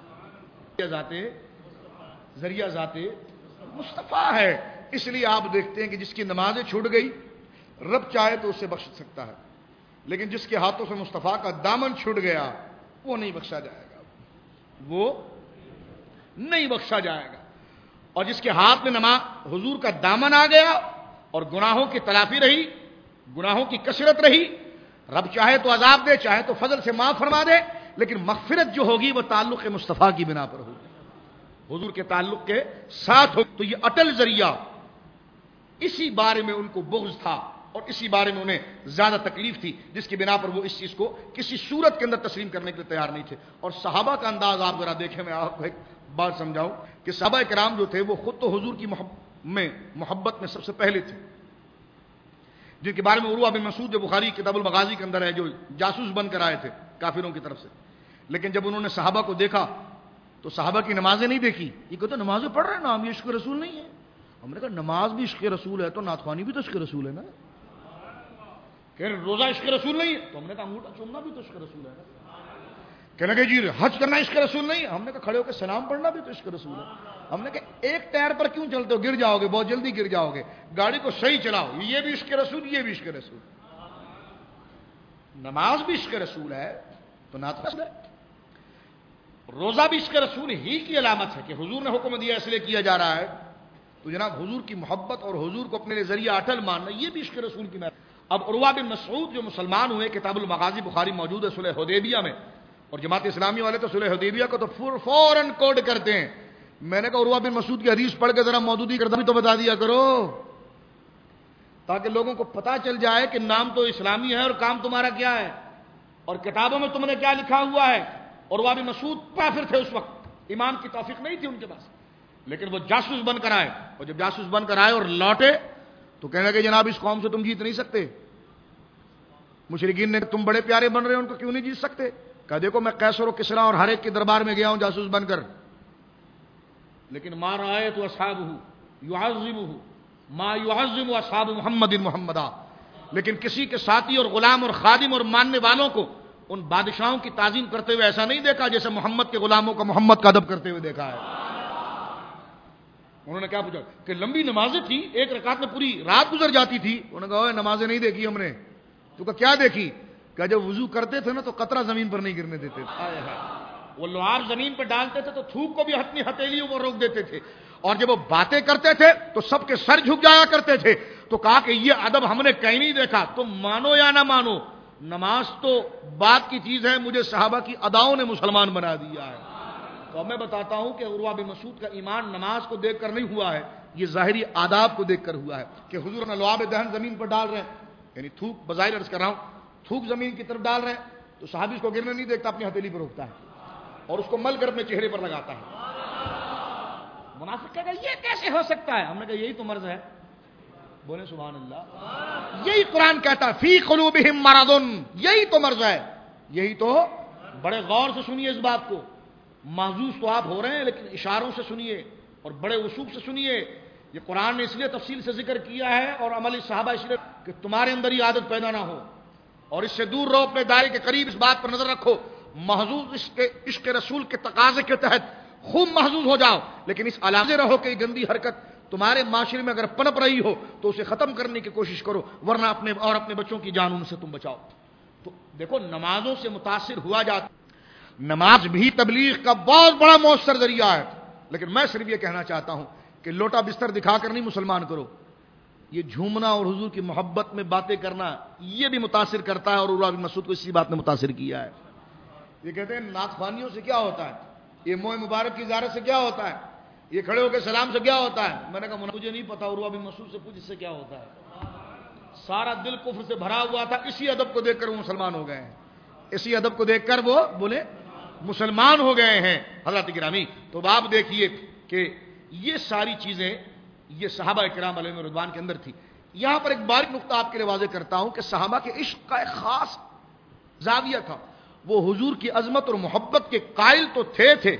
ذریعہ ذات مصطفیٰ ہے. اس لیے آپ دیکھتے ہیں کہ جس کی نمازیں چھوٹ گئی رب چاہے تو اسے بخش سکتا ہے، لیکن جس کے ہاتھوں سے مصطفیٰ کا دامن چھوٹ گیا وہ نہیں بخشا جائے گا، وہ نہیں بخشا جائے گا. اور جس کے ہاتھ میں نماز حضور کا دامن آ گیا اور گناہوں کی تلافی رہی، گناہوں کی کثرت رہی، رب چاہے تو عذاب دے، چاہے تو فضل سے معاف فرما دے، لیکن مغفرت جو ہوگی وہ تعلق مصطفیٰ کی بنا پر ہوگی، حضور کے تعلق کے ساتھ ہو. تو یہ اٹل ذریعہ، اسی بارے میں ان کو بغض تھا اور اسی بارے میں انہیں زیادہ تکلیف تھی، جس کی بنا پر وہ اس چیز کو کسی صورت کے اندر تسلیم کرنے کے لیے تیار نہیں تھے. اور صحابہ کا انداز آپ ذرا دیکھیں، میں آپ کو ایک بات سمجھاؤں کہ صحابہ کرام جو تھے وہ خود تو حضور کی محبت میں سب سے پہلے تھے، جن کے بارے میں عروہ بن مسعود جو بخاری کتاب المغازی کے اندر ہے، جو جاسوس بن کر آئے تھے کافروں کی طرف سے. لیکن جب انہوں نے صحابہ کو دیکھا تو صحابہ کی نمازیں نہیں دیکھی. یہ کہتے نمازیں پڑھ رہے ہیں نا، ہم یہ عشق رسول نہیں ہے. ہم نے کہا نماز بھی عشق رسول ہے تو نعت خوانی بھی تو عشق رسول ہے نا. کہ روزہ عشق رسول نہیں ہے تو ہم نے کہا انگوٹھا چومنا بھی تو عشق رسول ہے. کہنے کہ جی حج کرنا عشق رسول نہیں. ہم نے کہا کھڑے ہو کے سلام پڑھنا بھی تو عشق رسول ہے. ہم نے کہا ایک ٹائر پر کیوں چلتے ہو، گر جاؤ گے، بہت جلدی گر جاؤ گے، گاڑی کو صحیح چلاؤ. یہ بھی عشق رسول، یہ بھی عشق رسول. نماز بھی عشق رسول ہے تو نعت رسول ہے، روزہ بھی عشق رسول ہی کی علامت ہے کہ حضور نے حکم دیا اس لیے کیا جا رہا ہے. تو جناب حضور کی محبت اور حضور کو اپنے لیے ذریعہ اٹل ماننا، یہ بھی عشق رسول کی محبت. اب عروہ بن مسعود جو مسلمان ہوئے، کتاب المغازی بخاری موجود ہے صلح حدیبیہ میں، اور جماعت اسلامی والے تو صلح حدیبیہ کو تو فوراً کوڈ کرتے ہیں. میں نے کہا عروہ بن مسعود کی حدیث پڑھ کے ذرا مودودی کردہ بھی تو بتا دیا کرو، تاکہ لوگوں کو پتا چل جائے کہ نام تو اسلامی ہے اور کام تمہارا کیا ہے، اور کتابوں میں تم نے کیا لکھا ہوا ہے. عروہ بن مسعود کافر تھے اس وقت، ایمان کی توفیق نہیں تھی ان کے پاس، لیکن وہ جاسوس بن کر آئے. اور جب جاسوس بن کر آئے اور لوٹے تو کہنے لگے جناب اس قوم سے تم جیت نہیں سکتے. مشرکین نے تم بڑے پیارے بن رہے ہو، ان کو کیوں نہیں جیت سکتے. کہا دیکھو میں قیصر و کسریٰ اور ہر ایک کے دربار میں گیا ہوں جاسوس بن کر، لیکن ما رأیت اصحابہ یعظمہ ما یعظم اصحاب محمد محمدا. لیکن کسی کے ساتھی اور غلام اور خادم اور ماننے والوں کو ان بادشاہوں کی تعظیم کرتے ہوئے ایسا نہیں دیکھا جیسے محمد کے غلاموں کا محمد کا ادب کرتے ہوئے دیکھا ہے. انہوں نے کیا پوچھا کہ لمبی نمازیں تھی، ایک رکعت میں پوری رات گزر جاتی تھی. انہوں نے کہا نمازیں نہیں دیکھی ہم نے. تو کہا کیا دیکھی؟ کہ جب وضو کرتے تھے نا تو قطرہ زمین پر نہیں گرنے دیتے تھے، وہ لعاب زمین پہ ڈالتے تھے تو تھوک کو بھی اپنی ہتھیلیوں پر روک دیتے تھے، اور جب وہ باتیں کرتے تھے تو سب کے سر جھک جایا کرتے تھے. تو کہا کہ یہ ادب ہم نے کہیں نہیں دیکھا. تم مانو یا نہ مانو، نماز تو بات کی چیز ہے، مجھے صحابہ کی اداؤں نے مسلمان بنا دیا ہے. تو میں بتاتا ہوں کہ عروہ بن مسعود کا ایمان نماز کو دیکھ کر نہیں ہوا ہے، یہ ظاہری آداب کو دیکھ کر ہوا ہے. کہ حضور نے لعاب دہن زمین پر ڈال رہے ہیں، یعنی تھوک، بظاہر عرض کر رہا ہوں تھوک زمین کی طرف ڈال رہے ہیں، تو صحابی اس کو گرنے نہیں دیکھتا، اپنی ہتھیلی پر روکتا ہے اور اس کو مل کر اپنے چہرے پر لگاتا ہے. منافق کہتا ہے یہ کیسے ہو سکتا ہے؟ ہم نے کہا یہی تو مرض ہے. بولے سبحان اللہ. یہی قرآن کہتا ہے فی قلوبہم مرض، یہی تو مرض ہے. یہی تو، بڑے غور سے سنیے اس بات کو. محظوظ تو آپ ہو رہے ہیں لیکن اشاروں سے سنیے اور بڑے وصوب سے سنیے. یہ قرآن نے اس لیے تفصیل سے ذکر کیا ہے اور عمل صحابہ اس لیے کہ تمہارے اندر یہ عادت پیدا نہ ہو اور اس سے دور رہو، اپنے دائرے کے قریب اس بات پر نظر رکھو. محظوظ عشق رسول کے تقاضے کے تحت خوب محظوظ ہو جاؤ، لیکن اس علاقے سے رہو کہ یہ گندی حرکت تمہارے معاشرے میں اگر پنپ رہی ہو تو اسے ختم کرنے کی کوشش کرو، ورنہ اپنے بچوں کی جان ان سے تم بچاؤ۔ تو دیکھو نمازوں سے متاثر ہوا جاتا، نماز بھی تبلیغ کا بہت بڑا مؤثر ذریعہ ہے، لیکن میں صرف یہ کہنا چاہتا ہوں کہ لوٹا بستر دکھا کر نہیں مسلمان کرو، یہ جھومنا اور حضور کی محبت میں باتیں کرنا یہ بھی متاثر کرتا ہے، اور عروہ بن مسعود کو اسی بات نے متاثر کیا ہے۔ یہ کہتے ہیں نعت خوانیوں سے کیا ہوتا ہے، یہ موئے مبارک کی زیارت سے کیا ہوتا ہے، یہ کھڑے ہو کے سلام سے کیا ہوتا ہے؟ میں نے کہا مجھے نہیں پتا، عروہ بن مسعود سے پوچھ اس سے کیا ہوتا ہے۔ سارا دل کفر سے بھرا ہوا تھا، اسی ادب کو دیکھ کر وہ مسلمان ہو گئے ہیں، اسی ادب کو دیکھ کر وہ بولے مسلمان ہو گئے ہیں حضرات گرامی۔ تو آپ دیکھیے کہ یہ ساری چیزیں یہ صحابہ کرام علیہم رضوان کے اندر تھی۔ یہاں پر ایک باریک نقطہ آپ کے لیے واضح کرتا ہوں کہ صحابہ کے عشق کا ایک خاص زاویہ تھا، وہ حضور کی عظمت اور محبت کے قائل تو تھے،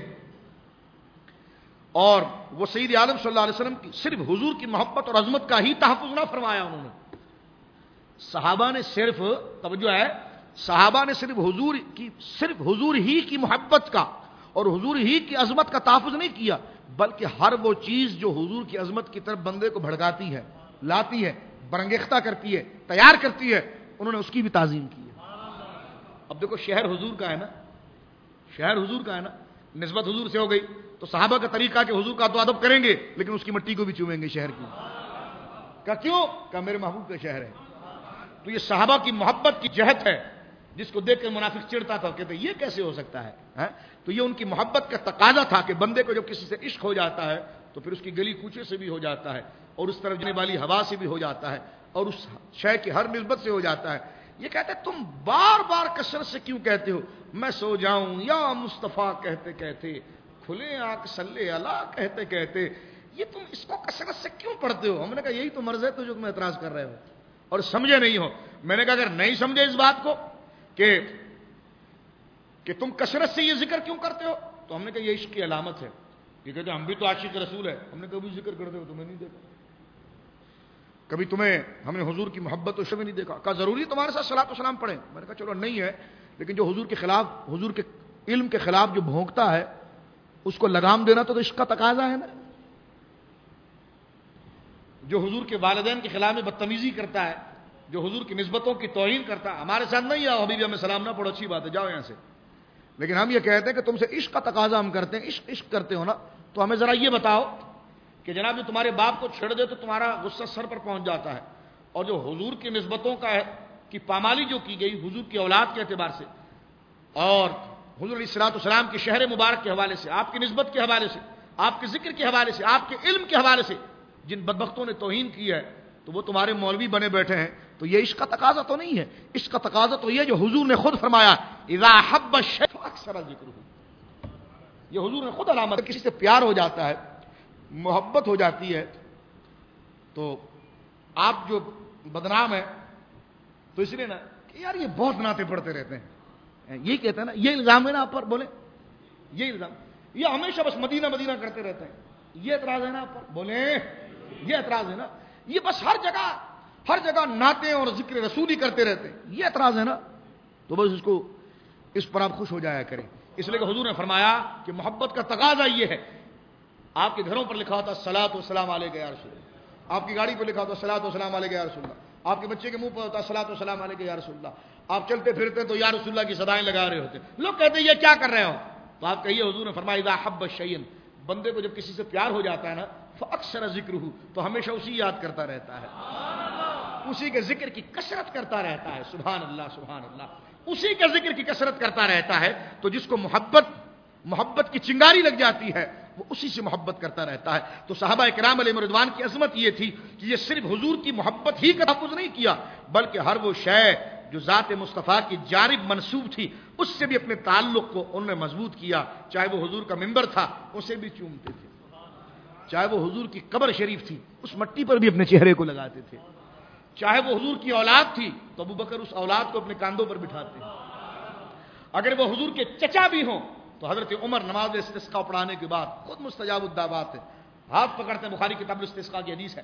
اور وہ سید عالم صلی اللہ علیہ وسلم کی صرف حضور کی محبت اور عظمت کا ہی تحفظ نہ فرمایا انہوں نے، صحابہ نے صرف توجہ ہے، صحابہ نے صرف حضور ہی کی محبت کا اور حضور ہی کی عظمت کا تحفظ نہیں کیا، بلکہ ہر وہ چیز جو حضور کی عظمت کی طرف بندے کو بھڑکاتی ہے، لاتی ہے، برانگیختہ کرتی ہے، تیار کرتی ہے، انہوں نے اس کی بھی تعظیم کی ہے۔ اب دیکھو شہر حضور کا ہے نا، شہر حضور کا ہے نا، نسبت حضور سے ہو گئی تو صحابہ کا طریقہ کہ حضور کا تو ادب کریں گے لیکن اس کی مٹی کو بھی چومیں گے شہر کی، کہ کیوں؟ کہ میرے محبوب کا شہر ہے۔ تو یہ صحابہ کی محبت کی جہت ہے جس کو دیکھ کر منافق چڑھتا تھا، کہتے یہ کیسے ہو سکتا ہے؟ تو یہ ان کی محبت کا تقاضا تھا کہ بندے کو جب کسی سے عشق ہو جاتا ہے تو پھر اس کی گلی کوچے سے بھی ہو جاتا ہے، اور اس طرف جانے والی ہوا سے بھی ہو جاتا ہے، اور اس شے کی ہر نسبت سے ہو جاتا ہے۔ یہ کہتے تم بار بار کثرت سے کیوں کہتے ہو میں سو جاؤں یا مصطفیٰ کہتے کہتے، کھلے آنکھ صلی اللہ کہتے کہتے، یہ تم اس کو کثرت سے کیوں پڑھتے ہو؟ ہم نے کہا یہی تو مرض ہے تو جو تم اعتراض کر رہے ہو اور سمجھے نہیں ہو۔ میں نے کہا اگر نہیں سمجھے اس بات کو کہ تم کثرت سے یہ ذکر کیوں کرتے ہو، تو ہم نے کہا یہ عشق کی علامت ہے۔ یہ کہتے ہم بھی تو عاشق رسول ہے، ہم نے کبھی ذکر کرتے ہو تمہیں نہیں دیکھا، کبھی تمہیں ہم نے حضور کی محبت و شبہ نہیں دیکھا۔ کہا ضروری تمہارے ساتھ صلاۃ و سلام پڑھیں؟ میں نے کہا چلو نہیں ہے، لیکن جو حضور کے خلاف، حضور کے علم کے خلاف جو بھونکتا ہے اس کو لگام دینا تو عشق کا تقاضا ہے نا۔ جو حضور کے والدین کے خلاف میں بدتمیزی کرتا ہے، جو حضور کی نسبتوں کی توہین کرتا ہے، ہمارے ساتھ نہیں آؤ حبیبی ہمیں سلام نہ پڑھو، اچھی بات ہے جاؤ یہاں سے، لیکن ہم یہ کہتے ہیں کہ تم سے عشق کا تقاضا ہم کرتے ہیں، عشق کرتے ہو نا تو ہمیں ذرا یہ بتاؤ کہ جناب جو تمہارے باپ کو چھیڑ دے تو تمہارا غصہ سر پر پہنچ جاتا ہے، اور جو حضور کی نسبتوں کا ہے کہ پامالی جو کی گئی حضور کی اولاد کے اعتبار سے اور حضور علیہ الصلوۃ والسلام کے شہر مبارک کے حوالے سے، آپ کی نسبت کے حوالے سے، آپ کے ذکر کے حوالے سے، آپ کے علم کے حوالے سے جن بدبختوں نے توہین کی ہے تو وہ تمہارے مولوی بنے بیٹھے ہیں، تو یہ عشق کا تقاضا تو نہیں ہے۔ عشق کا تقاضا تو یہ جو حضور نے خود فرمایا اذا حب الشیء اکثر ذکرہ، یہ حضور نے خود علامت ہے، کسی سے پیار ہو جاتا ہے، محبت ہو جاتی ہے تو آپ جو بدنام ہے تو اس لیے نا کہ یار یہ بہت نعتیں پڑھتے رہتے ہیں، یہی کہتے ہیں نا، یہ الزام ہے نا آپ پر، بولے یہ الزام، یہ ہمیشہ بس مدینہ مدینہ کرتے رہتے ہیں، یہ اعتراض ہے نا آپ پر، بولے یہ اعتراض ہے نا، یہ بس ہر جگہ نعتیں اور ذکر رسولی کرتے رہتے ہیں، یہ اعتراض ہے نا، تو بس اس پر آپ خوش ہو جایا کریں۔ اس لیے کہ حضور نے فرمایا کہ محبت کا تقاضا یہ ہے، آپ کے گھروں پر لکھا ہوتا الصلاۃ والسلام علیک یا رسول اللہ، آپ کی گاڑی پہ لکھا ہوتا الصلاۃ والسلام علیک یا رسول اللہ، آپ کے بچے کے منہ پر ہوتا الصلاۃ والسلام علیک یا رسول اللہ، آپ چلتے پھرتے تو یا رسول اللہ کی صدائیں لگا رہے ہوتے، لوگ کہتے ہیں یہ کیا کر رہے ہو، تو آپ کہیے حضور نے فرمایا اذا حب الشیء، بندے کو جب کسی سے پیار ہو جاتا ہے نا فاکثر ذکرہ، تو ہمیشہ اسی یاد کرتا رہتا ہے، اسی کے ذکر کی کثرت کرتا رہتا ہے، سبحان اللہ سبحان اللہ، اسی کے ذکر کی کثرت کرتا رہتا ہے، تو جس کو محبت کی چنگاری لگ جاتی ہے وہ اسی سے محبت کرتا رہتا ہے۔ تو صحابہ کرام علیہ رضوان کی عظمت یہ تھی کہ یہ صرف حضور کی محبت ہی کا تحفظ نہیں کیا، بلکہ ہر وہ شے جو ذات مصطفیٰ کی جانب منسوب تھی اس سے بھی اپنے تعلق کو انہوں نے مضبوط کیا، چاہے وہ حضور کا ممبر تھا اسے بھی چومتے تھے، چاہے وہ حضور کی قبر شریف تھی اس مٹی پر بھی اپنے چہرے کو لگاتے تھے، چاہے وہ حضور کی اولاد تھی تو ابو بکر اس اولاد کو اپنے کاندھوں پر بٹھاتے ہیں، اگر وہ حضور کے چچا بھی ہوں تو حضرت عمر نماز استسقاء پڑھانے کے بعد خود مستجاب الدعوات ہے، ہاتھ پکڑتے ہیں، بخاری کتاب الاستسقاء کی حدیث ہے،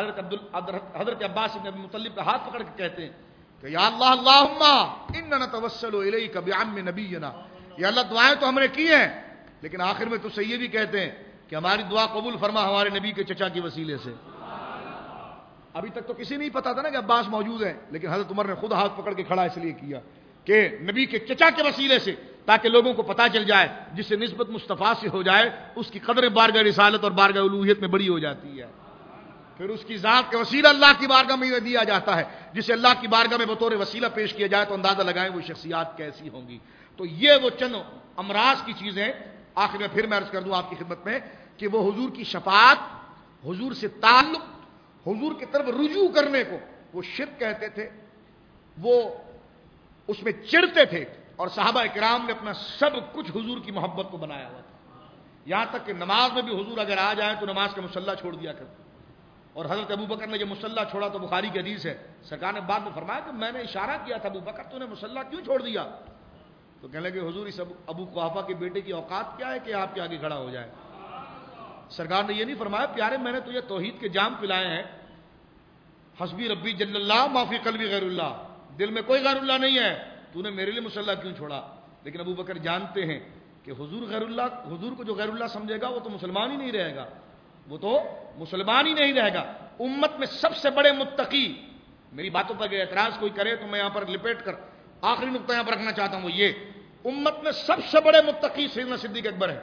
حضرت عباس بن ابی مطلب کا ہاتھ پکڑ کے کہتے ہیں کہ یا اللہ اللہم اننا نتوسل الیک بعم نبینا، یا اللہ دعائیں تو ہم نے کی ہیں لیکن آخر میں تجھ سے یہ بھی کہتے ہیں کہ ہماری دعا قبول فرما ہمارے نبی کے چچا کے وسیلے سے. ابھی تک تو کسی نہیں پتا تھا نا کہ عباس موجود ہیں، لیکن حضرت عمر نے خود ہاتھ پکڑ کے کھڑا اس لیے کیا کہ نبی کے چچا کے وسیلے سے، تاکہ لوگوں کو پتا چل جائے جس سے نسبت مصطفیٰ سے ہو جائے اس کی قدر بارگاہ رسالت اور بارگاہ الوہیت میں بڑی ہو جاتی ہے. پھر اس کی ذات کا وسیلہ اللہ کی بارگاہ میں دیا جاتا ہے، جسے اللہ کی بارگاہ میں بطور وسیلہ پیش کیا جائے تو اندازہ لگائیں وہ شخصیات کیسی ہوں گی. تو یہ وہ چند امراض کی چیزیں. آخر میں پھر میں عرض کر دوں آپ کی خدمت میں کہ وہ حضور کی شفاعت، حضور سے تعلق، حضور کی طرف رجوع کرنے کو وہ شرک کہتے تھے، وہ اس میں چڑھتے تھے، اور صحابہ کرام نے اپنا سب کچھ حضور کی محبت کو بنایا ہوا تھا. یہاں تک کہ نماز میں بھی حضور اگر آ جائیں تو نماز کا مصلی چھوڑ دیا کرتے. اور حضرت ابو بکر نے جب مصلی چھوڑا تو بخاری کی حدیث ہے، سرکار نے بعد میں فرمایا کہ میں نے اشارہ کیا تھا ابو بکر تو نے مصلی کیوں چھوڑ دیا؟ تو کہنے لگے حضور اس ابو قحافہ کے بیٹے کی اوقات کیا ہے کہ آپ کے آگے کھڑا ہو جائے؟ سرکار نے یہ نہیں فرمایا پیارے میں نے تجھے توحید کے جام پلائے ہیں، حسبی ربی جل اللہ ما فی قلبی غیر اللہ، دل میں کوئی غیر اللہ نہیں ہے، تو نے میرے لیے مصلی کیوں چھوڑا؟ لیکن ابو بکر جانتے ہیں کہ حضور غیر اللہ، حضور کو جو غیر اللہ سمجھے گا وہ تو مسلمان ہی نہیں رہے گا، وہ تو مسلمان ہی نہیں رہے گا. امت میں سب سے بڑے متقی، میری باتوں پر اگر اعتراض کوئی کرے تو میں یہاں پر لپیٹ کر آخری نقطہ یہاں پر رکھنا چاہتا ہوں، وہ یہ امت میں سب سے بڑے متقی سیدنا صدیق اکبر ہے.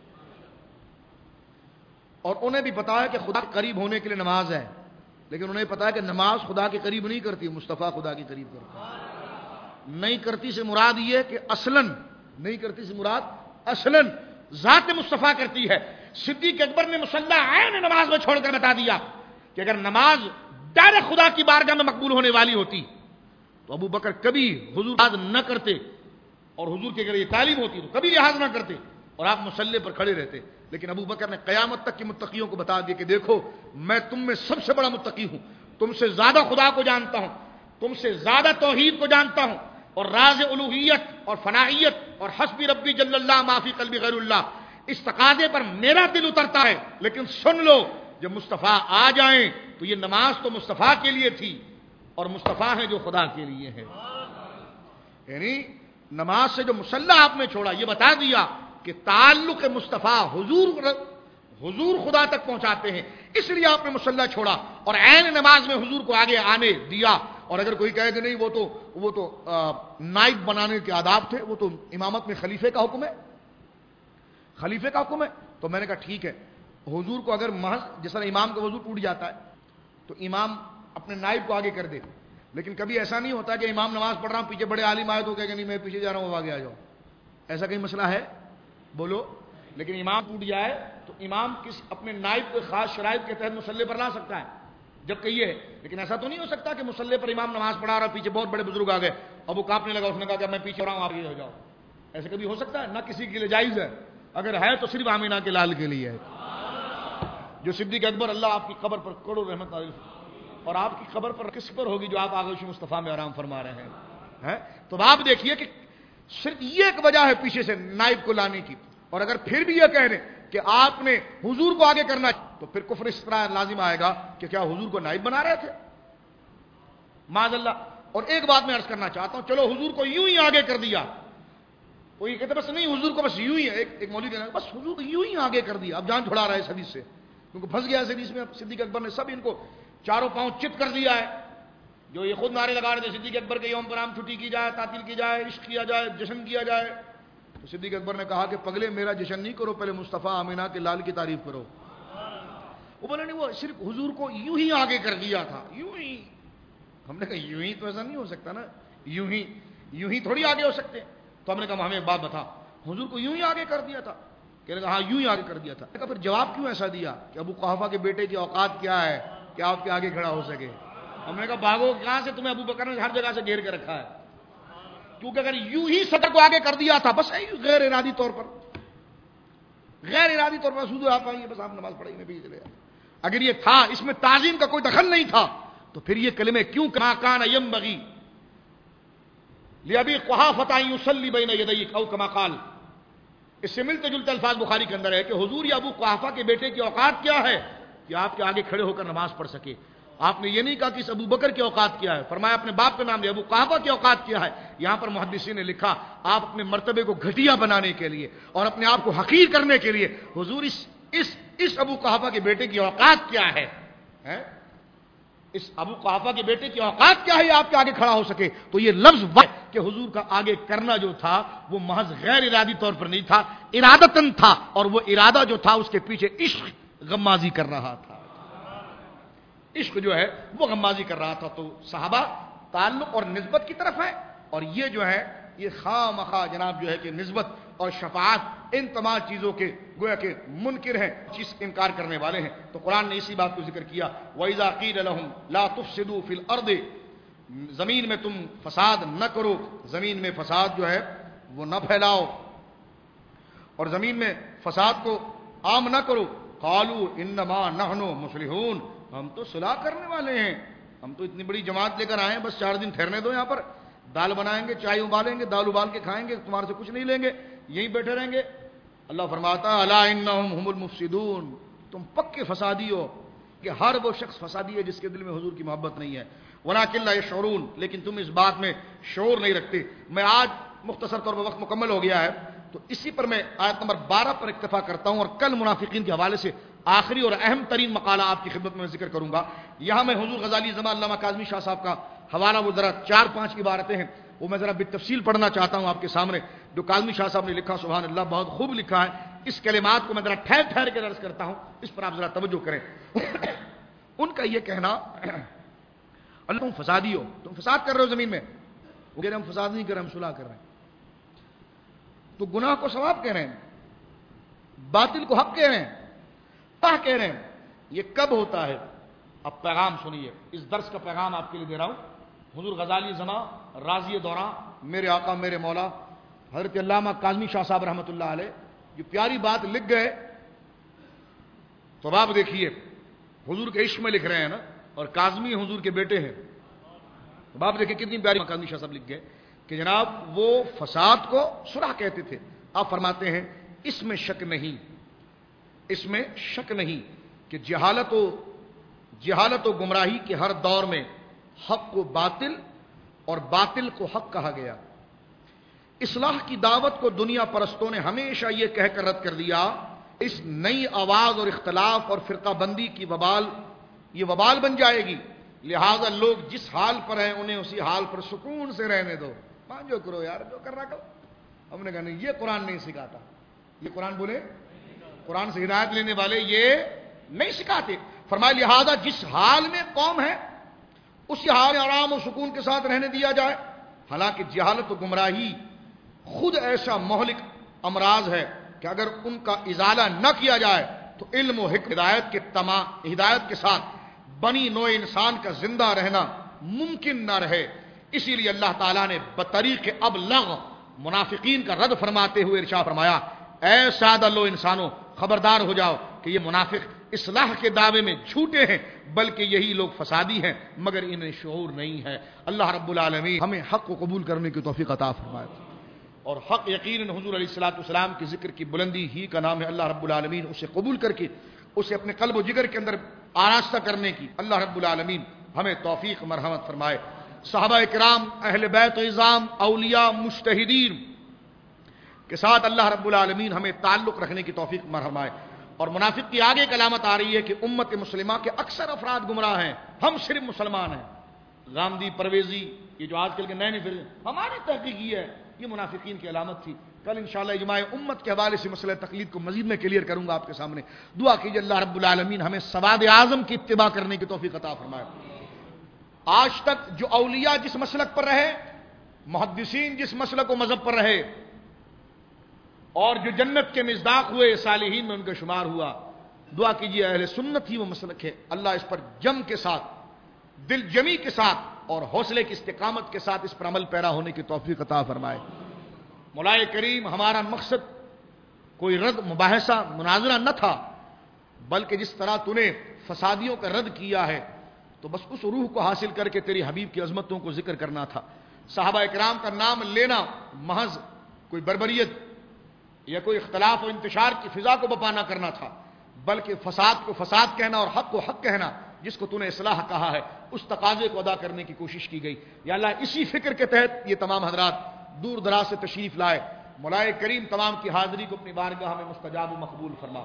اور انہیں بھی پتا ہے کہ خدا کے قریب ہونے کے لیے نماز ہے، لیکن انہیں پتا ہے کہ نماز خدا کے قریب نہیں کرتی، مصطفیٰ خدا کے قریب کرتا ہے. نہیں کرتی سے مراد یہ کہ اصلاً، نہیں کرتی سے مراد اصلاً ذات مصطفیٰ کرتی ہے. صدیق اکبر نے مصلی عین نماز میں چھوڑ کر بتا دیا کہ اگر نماز ڈائریکٹ خدا کی بارگاہ میں مقبول ہونے والی ہوتی تو ابو بکر کبھی حضور لحاظ نہ کرتے، اور حضور کی اگر یہ تعلیم ہوتی تو کبھی لحاظ نہ کرتے اور آپ مصلی پر کھڑے رہتے. لیکن ابو بکر نے قیامت تک کی متقیوں کو بتا دیا کہ دیکھو میں تم میں سب سے بڑا متقی ہوں، تم سے زیادہ خدا کو جانتا ہوں، تم سے زیادہ توحید کو جانتا ہوں، اور راز الوہیت اور فنائیت اور حسبی ربی جل اللہ ما فی قلبی غیر اللہ اس تقاضے پر میرا دل اترتا ہے. لیکن سن لو جب مصطفیٰ آ جائیں تو یہ نماز تو مصطفیٰ کے لیے تھی اور مصطفیٰ ہے جو خدا کے لیے ہے. یعنی نماز سے جو مصلی آپ نے چھوڑا یہ بتا دیا کہ تعلق مصطفیٰ حضور خدا تک پہنچاتے ہیں، اس لیے آپ نے مصلی چھوڑا اور عین نماز میں حضور کو آگے آنے دیا. اور اگر کوئی کہے کہ نہیں وہ تو نائب بنانے کے آداب تھے، وہ تو امامت میں خلیفے کا حکم ہے، خلیفے کا حکم ہے، تو میں نے کہا ٹھیک ہے حضور کو اگر محض جس طرح امام کا وضو ٹوٹ جاتا ہے تو امام اپنے نائب کو آگے کر دے، لیکن کبھی ایسا نہیں ہوتا کہ امام نماز پڑھ رہا ہوں پیچھے بڑے عالم آئے تو کہے کہ نہیں میں پیچھے جا رہا ہوں وہ آگے آ جاؤ، ایسا کہیں مسئلہ ہے؟ بولو. لیکن امام ٹوٹ جائے تو امام کس اپنے نائب کو خاص شرائط کے تحت مصلی پر لا سکتا ہے جب کہیے، لیکن ایسا تو نہیں ہو سکتا کہ مصلی پر امام نماز پڑھا رہا پیچھے بہت بڑے بزرگ آ گئے اب وہ کانپنے لگا، اس نے کہا کہ میں پیچھے ہو رہا ہوں آپ یہ ہو جاؤ. ایسے کبھی ہو سکتا ہے؟ نہ کسی کے لیے جائز ہے، اگر ہے تو صرف آمینہ کے لال کے لیے ہے. جو صدیق اکبر اللہ آپ کی قبر پر کروڑ رحمت اور آپ کی قبر پر کس پر ہوگی جو آپ آغوش مصطفیٰ میں آرام فرما رہے ہیں. تو آپ دیکھیے کہ صرف یہ ایک وجہ ہے پیچھے سے نائب کو لانے کی. اور اگر پھر بھی یہ کہہ رہے کہ آپ نے حضور کو آگے کرنا تو پھر کفر اس طرح لازم آئے گا کہ کیا حضور کو نائب بنا رہے تھے؟ معاذ اللہ. اور ایک بات میں عرض کرنا چاہتا ہوں، چلو حضور کو یوں ہی آگے کر دیا، کوئی کہتے بس نہیں حضور کو بس یوں ہی ہے، ایک مولوی کہنا بس حضور کو یوں ہی آگے کر دیا، اب جان چھڑا رہا ہے اس حدیث سے کیونکہ پھنس گیا اس حدیث میں. صدیق اکبر نے سب ان کو چاروں پاؤں چت کر دیا ہے. جو یہ خود نعرے لگا رہے تھے صدیق اکبر کے یوم پر عام چھٹی کی جائے، تعطیل کی جائے، عشق کیا جائے، جشن کیا جائے، تو صدیق اکبر نے کہا کہ پگلے میرا جشن نہیں کرو، پہلے مصطفیٰ آمینہ کے لال کی تعریف کرو. وہ بولے نہیں وہ صرف حضور کو یوں ہی آگے کر دیا تھا، یوں ہی. ہم نے کہا یوں ہی تو ایسا نہیں ہو سکتا نا، یوں ہی تھوڑی آگے ہو سکتے. تو ہم نے کہا ہمیں ایک بات بتا، حضور کو یوں ہی آگے کر دیا تھا؟ کہنے لگا ہاں یوں ہی آگے کر دیا تھا. پھر جواب کیوں ایسا دیا کہ ابو قحافہ کے بیٹے کی اوقات کیا ہے کہ آپ کے آگے کھڑا ہو سکے؟ ہم نے کہا بھاگو کہاں سے، تمہیں ابو بکر نے ہر جگہ سے گھیر کے رکھا ہے. کیونکہ اگر یوں ہی صدر کو آگے کر دیا تھا بس غیر ارادی طور پر حضور آپ آئیے بس آپ نماز پڑھائی میں بھی چلے جائیں، اگر یہ تھا اس میں تعظیم کا کوئی دخل نہیں تھا تو پھر یہ کلمے کیوں کما کان ینبغی لأبی قحافہ یصلی بین یدیک او کما قال. اس سے ملتے جلتے الفاظ بخاری کے اندر ہے کہ حضور یا ابو قحافہ کے بیٹے کی اوقات کیا ہے کہ آپ کے آگے کھڑے ہو کر نماز پڑھ سکے. آپ نے یہ نہیں کہا کہ اس ابو بکر کی اوقات کیا ہے، فرمایا اپنے باپ کا نام لیا، ابو قحافہ کی اوقات کیا ہے. یہاں پر محدثین نے لکھا آپ اپنے مرتبے کو گھٹیا بنانے کے لیے اور اپنے آپ کو حقیر کرنے کے لیے حضور اس ابو قحافہ کے بیٹے کی اوقات کیا ہے، اس ابو قحافہ کے بیٹے کی اوقات کیا ہے آپ کے آگے کھڑا ہو سکے. تو یہ لفظ کہ حضور کا آگے کرنا جو تھا وہ محض غیر ارادی طور پر نہیں تھا، ارادتن تھا، اور وہ ارادہ جو تھا اس کے پیچھے عشق غمازی کر رہا تھا. عشق جو ہے وہ غمازی کر رہا تھا. تو صحابہ تعلق اور نسبت کی طرف ہے، اور یہ جو ہے یہ خواہ مخواہ جناب جو ہے کہ نسبت اور شفاعت ان تمام چیزوں کے گویا کہ منکر ہیں، چیز انکار کرنے والے ہیں. تو قرآن نے اسی بات کو ذکر کیا، وَإِذَا قِيلَ لَهُمْ لَا تُفْسِدُوا فِي الْأَرْضِ، زمین میں تم فساد نہ کرو، زمین میں فساد جو ہے وہ نہ پھیلاؤ اور زمین میں فساد کو عام نہ کرو. قالوا انما نحن مصلحون، ہم تو صلاح کرنے والے ہیں، ہم تو اتنی بڑی جماعت لے کر آئے ہیں، بس 4 دن ٹھہرنے دو، یہاں پر دال بنائیں گے، چائے ابالیں گے، دال ابال کے کھائیں گے، تمہارے سے کچھ نہیں لیں گے، یہیں بیٹھے رہیں گے. اللہ فرماتا الا انہم هم المفسدون، تم پکے فسادی ہو. کہ ہر وہ شخص فسادی ہے جس کے دل میں حضور کی محبت نہیں ہے. ولکن لا یشعرون، لیکن تم اس بات میں شعور نہیں رکھتے. میں آج مختصر طور پر وقت مکمل ہو گیا ہے تو اسی پر میں آیت نمبر 12 پر اکتفا کرتا ہوں، اور کل منافقین کے حوالے سے آخری اور اہم ترین مقالہ آپ کی خدمت میں ذکر کروں گا. یہاں میں حضور غزالی زمان علامہ کاظمی شاہ صاحب کا حوالہ وہ ذرا 4-5 عبارتیں ہیں وہ میں ذرا بالتفصیل پڑھنا چاہتا ہوں آپ کے سامنے، جو کاظمی شاہ صاحب نے لکھا. سبحان اللہ، بہت خوب لکھا ہے. اس کلمات کو میں ذرا ٹھہر کے درس کرتا ہوں، اس پر آپ ذرا توجہ کریں. ان کا یہ کہنا اللہ تم فسادی ہو، تم فساد کر رہے ہو زمین میں. وہ کہہ رہے ہیں ہم فساد نہیں کر رہے، ہم صلح کر رہے ہیں. تو گناہ کو ثواب کہہ رہے ہیں، باطل کو حق کہہ رہے ہیں، کہہ رہے ہیں. یہ کب ہوتا ہے؟ اب پیغام سنیے، اس درس کا پیغام آپ کے لیے دے رہا ہوں. حضور غزالی زمان راضی دوراں میرے آقا میرے مولا حضرت علامہ کاظمی شاہ صاحب رحمۃ اللہ علیہ جو پیاری بات لکھ گئے، تو آپ دیکھیے حضور کے عشق میں لکھ رہے ہیں نا، اور کاظمی حضور کے بیٹے ہیں. تو آپ دیکھیں کتنی پیاری کاظمی شاہ صاحب لکھ گئے کہ جناب وہ فساد کو صلح کہتے تھے. آپ فرماتے ہیں اس میں شک نہیں، اس میں شک نہیں کہ جہالت و گمراہی کے ہر دور میں حق کو باطل اور باطل کو حق کہا گیا. اصلاح کی دعوت کو دنیا پرستوں نے ہمیشہ یہ کہہ کر رد کر دیا، اس نئی آواز اور اختلاف اور فرقہ بندی کی یہ وبال بن جائے گی، لہذا لوگ جس حال پر ہیں انہیں اسی حال پر سکون سے رہنے دو. جو کرو یار، جو کر رہا کرو. ہم نے کہا نہیں، یہ قرآن نہیں سکھاتا. یہ قرآن بولے، قرآن سے ہدایت لینے والے یہ نہیں سکھاتے. فرمایا لہذا جس حال میں قوم ہے اسی حال میں آرام و سکون کے ساتھ رہنے دیا جائے. حالانکہ جہالت و گمراہی خود ایسا مہلک امراض ہے کہ اگر ان کا ازالہ نہ کیا جائے تو علم و ہدایت کے ساتھ بنی نوع انسان کا زندہ رہنا ممکن نہ رہے. اسی لیے اللہ تعالیٰ نے بطریق ابلغ منافقین کا رد فرماتے ہوئے ارشاد فرمایا، اے سادہ لو انسانوں، خبردار ہو جاؤ کہ یہ منافق اصلاح کے دعوے میں جھوٹے ہیں، بلکہ یہی لوگ فسادی ہیں مگر انہیں شعور نہیں ہے. اللہ رب العالمین ہمیں حق کو قبول کرنے کی توفیق عطا فرمائے. اور حق یقیناً حضور علیہ الصلوۃ والسلام کے ذکر کی بلندی ہی کا نام ہے. اللہ رب العالمین اسے قبول کر کے اسے اپنے قلب و جگر کے اندر آراستہ کرنے کی اللہ رب العالمین ہمیں توفیق مرحمت فرمائے. صحابہ کرام، اہل بیت عظام، اولیاء، مجتہدین کے ساتھ اللہ رب العالمین ہمیں تعلق رکھنے کی توفیق فرمائے. اور منافق کی آگے ایک علامت آ رہی ہے کہ امت مسلمہ کے اکثر افراد گمراہ ہیں، ہم صرف مسلمان ہیں. غامدی، پرویزی، یہ جو آج کل کے نئے فرقے ہماری تحقیق یہ ہے، یہ منافقین کی علامت تھی. کل انشاءاللہ اجماع امت کے حوالے سے مسئلہ تقلید کو مزید میں کلیئر کروں گا آپ کے سامنے. دعا کیجیے اللہ رب العالمین ہمیں سواد اعظم کی اتباع کرنے کی توفیق عطا فرمائے. آج تک جو اولیاء جس مسلک پر رہے، محدثین جس مسلک و مذہب پر رہے، اور جو جنت کے مصداق ہوئے صالحین میں ان کا شمار ہوا، دعا کیجیے اہل سنت ہی وہ مسلک ہے. اللہ اس پر جم کے ساتھ، دل جمی کے ساتھ اور حوصلے کی استقامت کے ساتھ اس پر عمل پیرا ہونے کی توفیق عطا فرمائے. مولا کریم ہمارا مقصد کوئی رد، مباحثہ، مناظرہ نہ تھا، بلکہ جس طرح تو نے فسادیوں کا رد کیا ہے تو بس اس روح کو حاصل کر کے تیری حبیب کی عظمتوں کو ذکر کرنا تھا. صحابہ کرام کا نام لینا محض کوئی بربریت یا کوئی اختلاف و انتشار کی فضا کو بپا نہ کرنا تھا، بلکہ فساد کو فساد کہنا اور حق کو حق کہنا جس کو تو نے اصلاح کہا ہے اس تقاضے کو ادا کرنے کی کوشش کی گئی۔ یا اللہ اسی فکر کے تحت یہ تمام حضرات دور دراز سے تشریف لائے، مولا کریم تمام کی حاضری کو اپنی بارگاہ میں مستجاب و مقبول فرما،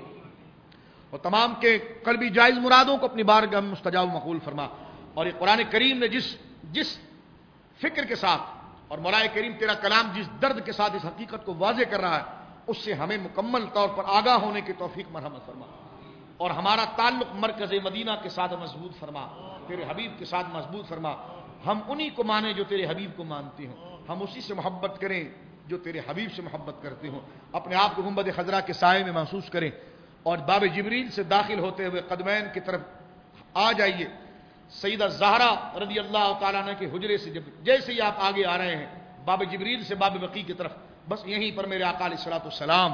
اور تمام کے قلبی جائز مرادوں کو اپنی بارگاہ میں مستجاب و مقبول فرما۔ اور یہ قرآن کریم نے جس فکر کے ساتھ اور مولا کریم تیرا کلام جس درد کے ساتھ اس حقیقت کو واضح کر رہا ہے، اس سے ہمیں مکمل طور پر آگاہ ہونے کی توفیق مرحمت فرما، اور ہمارا تعلق مرکز مدینہ کے ساتھ مضبوط فرما، تیرے حبیب کے ساتھ مضبوط فرما۔ ہم انہی کو مانیں جو تیرے حبیب کو مانتے ہوں، ہم اسی سے محبت کریں جو تیرے حبیب سے محبت کرتے ہوں، اپنے آپ کو گنبد خضرا کے سائے میں محسوس کریں، اور باب جبریل سے داخل ہوتے ہوئے قدمین کی طرف آ جائیے۔ سیدہ زہرا رضی اللہ تعالیٰ عنہ کے حجرے سے جیسے ہی آپ آگے آ رہے ہیں باب جبریل سے باب بقیع کی طرف، بس یہیں پر میرے آقا علیہ الصلوۃ والسلام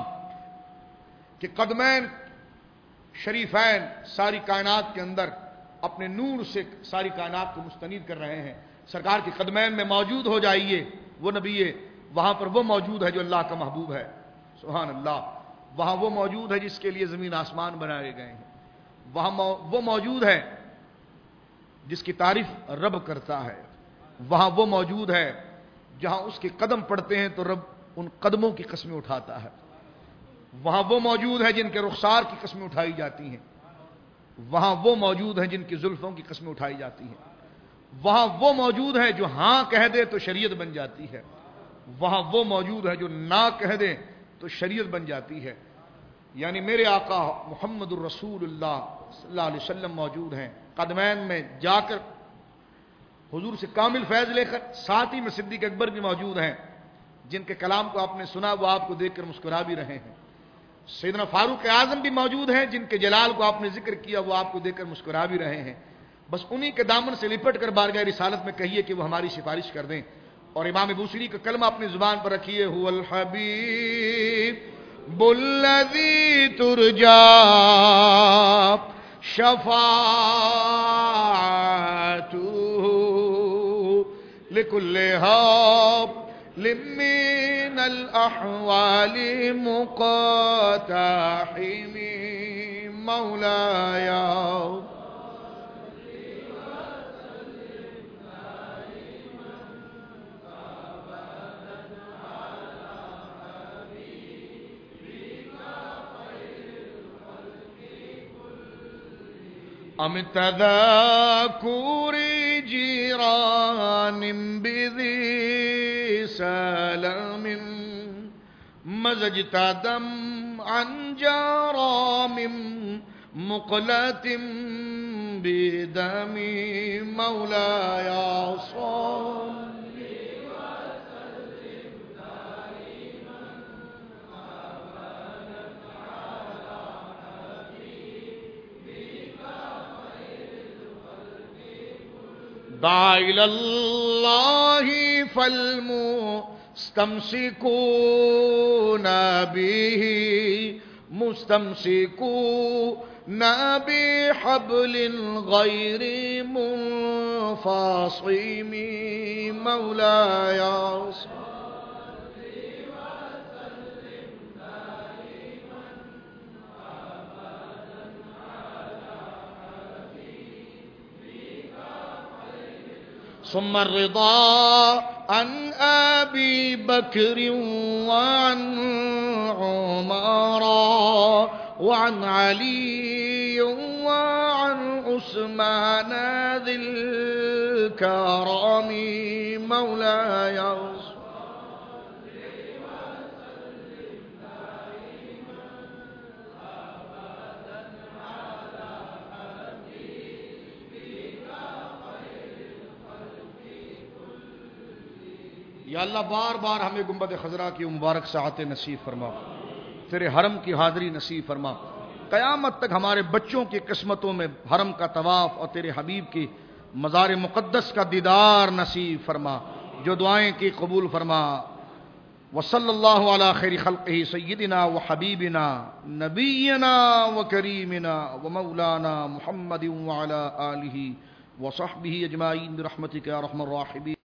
کہ قدمین شریفین ساری کائنات کے اندر اپنے نور سے ساری کائنات کو مستنیر کر رہے ہیں، سرکار کے قدمین میں موجود ہو جائیے۔ وہ نبی وہاں پر وہ موجود ہے جو اللہ کا محبوب ہے، سبحان اللہ۔ وہاں وہ موجود ہے جس کے لیے زمین آسمان بنائے گئے ہیں، وہاں وہ موجود ہے جس کی تعریف رب کرتا ہے، وہاں وہ موجود ہے جہاں اس کے قدم پڑتے ہیں تو رب ان قدموں کی قسمیں اٹھاتا ہے، وہاں وہ موجود ہے جن کے رخسار کی قسمیں اٹھائی جاتی ہیں، وہاں وہ موجود ہیں جن کی زلفوں کی قسمیں اٹھائی جاتی ہیں، وہاں وہ موجود ہے جو ہاں کہہ دے تو شریعت بن جاتی ہے، وہاں وہ موجود ہے جو نہ کہہ دے تو شریعت بن جاتی ہے۔ یعنی میرے آقا محمد الرسول اللہ صلی اللہ علیہ وسلم موجود ہیں، قدمین میں جا کر حضور سے کامل فیض لے کر، ساتھ ہی میں صدیق اکبر بھی موجود ہیں جن کے کلام کو آپ نے سنا وہ آپ کو دیکھ کر مسکرا بھی رہے ہیں، سیدنا فاروق اعظم بھی موجود ہیں جن کے جلال کو آپ نے ذکر کیا وہ آپ کو دیکھ کر مسکرا بھی رہے ہیں۔ بس انہی کے دامن سے لپٹ کر بارگاہ رسالت میں کہیے کہ وہ ہماری سفارش کر دیں، اور امام بوصیری کا کلمہ اپنی زبان پر رکھیے، هو الحبیب الذی ترجا شفاعته لكل حال من الأحوال مقتحم مولاي أم تذاكر جيران بذي سلام مزجت دمعا جرى من مقلة بدم مولاي صل دعا إلى الله فالمستمسكون به مستمسكون بحبل غير منفصم مولاي ثم الرضا عن أبي بكر وعن عمر وعن علي وعن عثمان ذي الكرم مولاي یا اللہ بار بار ہمیں گنبد خضرا کی مبارک ساعت نصیب فرما، تیرے حرم کی حاضری نصیب فرما، قیامت تک ہمارے بچوں کی قسمتوں میں حرم کا طواف اور تیرے حبیب کی مزار مقدس کا دیدار نصیب فرما، جو دعائیں کی قبول فرما۔ وصلی اللہ علی خیر خلقہ سیدنا و حبیبنا نبینا و کریمنا و مولانا محمد وعلی آلہ و صحبہ اجمعین برحمتک یا ارحم الراحمین۔